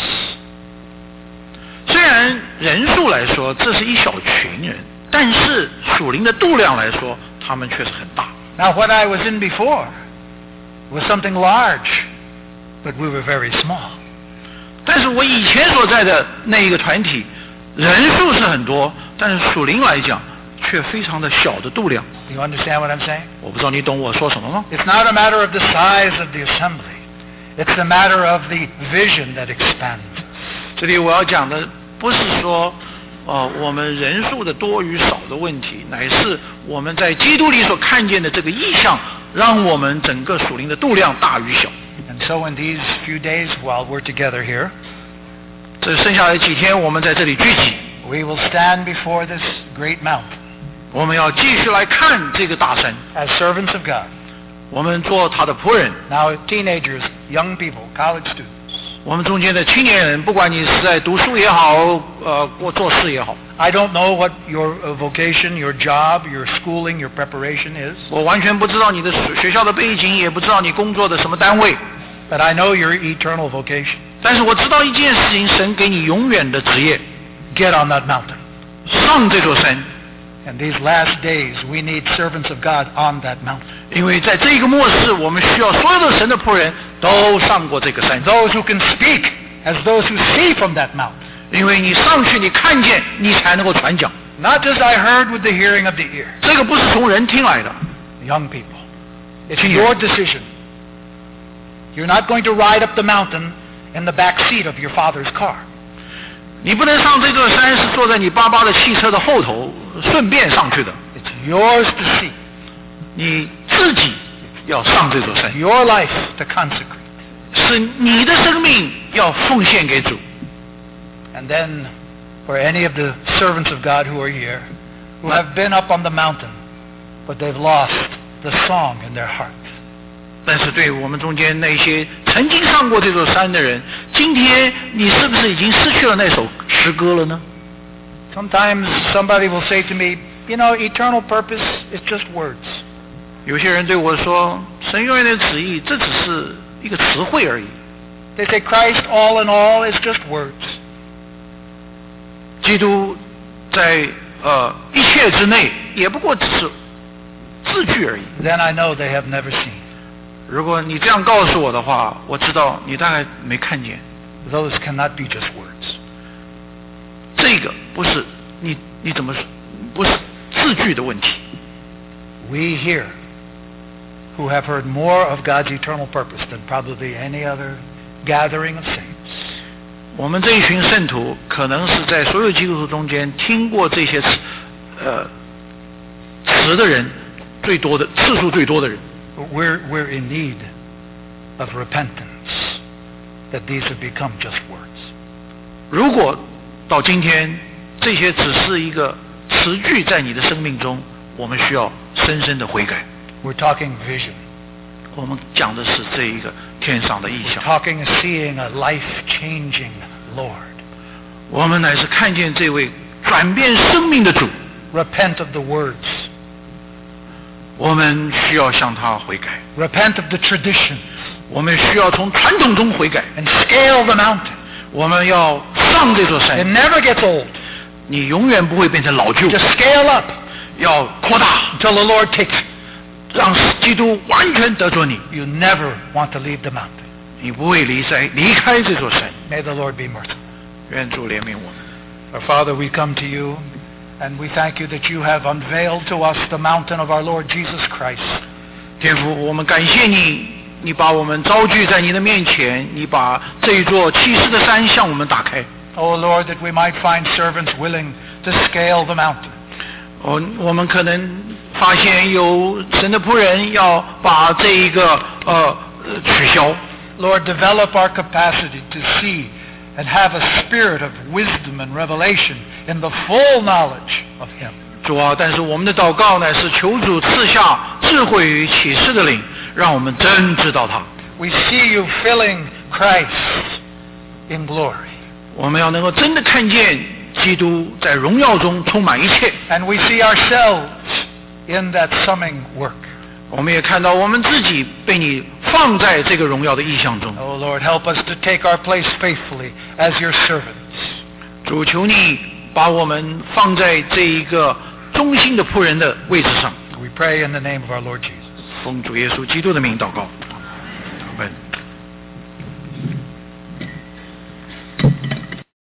虽然人数来说这是一小群人，但是属灵的度量来说，他们确实很大。 Now, what I was in before was something large, but we were very small. 但是我以前所在的那一个团体，人数是很多，但是属灵来讲，却非常的小的度量。 Do you understand what I'm saying? 我不知道你懂我说什么吗？ It's not a matter of the size of the assembly. It's a matter of the vision that expands us. 这里我要讲的不是说，呃，我们人数的多与少的问题，乃是我们在基督里所看见的这个意象，让我们整个属灵的度量大与小。 And so in these few days while we're together here, 这剩下来几天，我们在这里聚集， we will stand before this great mountain 我们要继续来看这个大山， as servants of God. 我们做他的仆人。 Now, teenagers, young people, college students, 我们中间的青年人，不管你是在读书也好，呃，过做事也好， I don't know what your uh, vocation, your job, your schooling, your preparation is, 我完全不知道你的学校的背景，也不知道你工作的什么单位， but I know your eternal vocation. 但是我知道一件事情，神给你永远的职业， Get on that mountain. 上这座山。 And these last days, we need servants of God on that mountain. 因为在这个末世，我们需要所有的神的仆人都上过这个山。 Those who can speak as those who see from that mountain. 因为你上去，你看见，你才能够传讲。 Not just I heard with the hearing of the ear. 这个不是从人听来的， Young people, it's your decision. You're not going to ride up the mountain in the back seat of your father's car. 你不能上这座山是坐在你爸爸的汽车的后头，顺便上去的。 It's yours to see. 你自己要上这座山， Your life to consecrate. 是你的生命要奉献给主。 And then, for any of the servants of God who are here, who have been up on the mountain, but they've lost the song in their heart. 但是对我们中间那些曾经上过这座山的人，今天你是不是已经失去了那首诗歌了呢？ Sometimes somebody will say to me, you know, eternal purpose is just words. 有些人对我说，神永远的旨意，这只是一个词汇而已。 They say Christ all in all is just words. 基督在呃一切之内，也不过只是字句而已。 Then I know they have never seen. 如果你这样告诉我的话，我知道你大概没看见。 Those cannot be just words. 这个不是你你怎么说，不是字句的问题。 We here, who have heard more of God's eternal purpose than probably any other gathering of saints, 我们这一群圣徒，可能是在所有基督徒中间听过这些词，呃，词的人最多的次数最多的人。 we're, we're in need of repentance, that these have become just words. 如果到今天这些只是一个词句在你的生命中，我们需要深深的悔改。 We're talking vision. 我们讲的是这一个天上的意 We're 象， talking of seeing a life-changing Lord. 我们乃是看见这位转变生命的主。 Repent of the words. 我们需要向他悔改， Repent of the traditions 我们需要从传统中悔改， and scale the mountain. 我们要上这座 It 山。 never gets old. 你永远不会变成老旧， Just scale up 要扩大， until the Lord takes it. 让基督完全得着你， You never want to leave the mountain. 你不会离开离开这座山。 May the Lord be merciful. 愿主怜悯我们。 Our Father, we come to you, and we thank you that you have unveiled to us the mountain of our Lord Jesus Christ. 天父，我们感谢你，你把我们招聚在你的面前，你把这一座启示的山向我们打开。 Oh Lord, that we might find servants willing to scale the mountain. 哦，我们可能发现有神的仆人要把这一个呃呃取消。 Lord, develop our capacity to see and have a spirit of wisdom and revelation in the full knowledge of Him. 主啊，但是我们的祷告呢，是求主赐下智慧与启示的灵，让我们真知道他。 We see you filling Christ in glory. 我们要能够真的看见基督在荣耀中充满一切。 And we see ourselves in that summing work. 我们也看到我们自己被你放在这个荣耀的意象中。 Oh Lord, help us to take our place faithfully as your servants. 主，求你把我们放在这一个忠心的仆人的位置上。 We pray in the name of our Lord Jesus. 奉主耶稣基督的名祷告，阿门。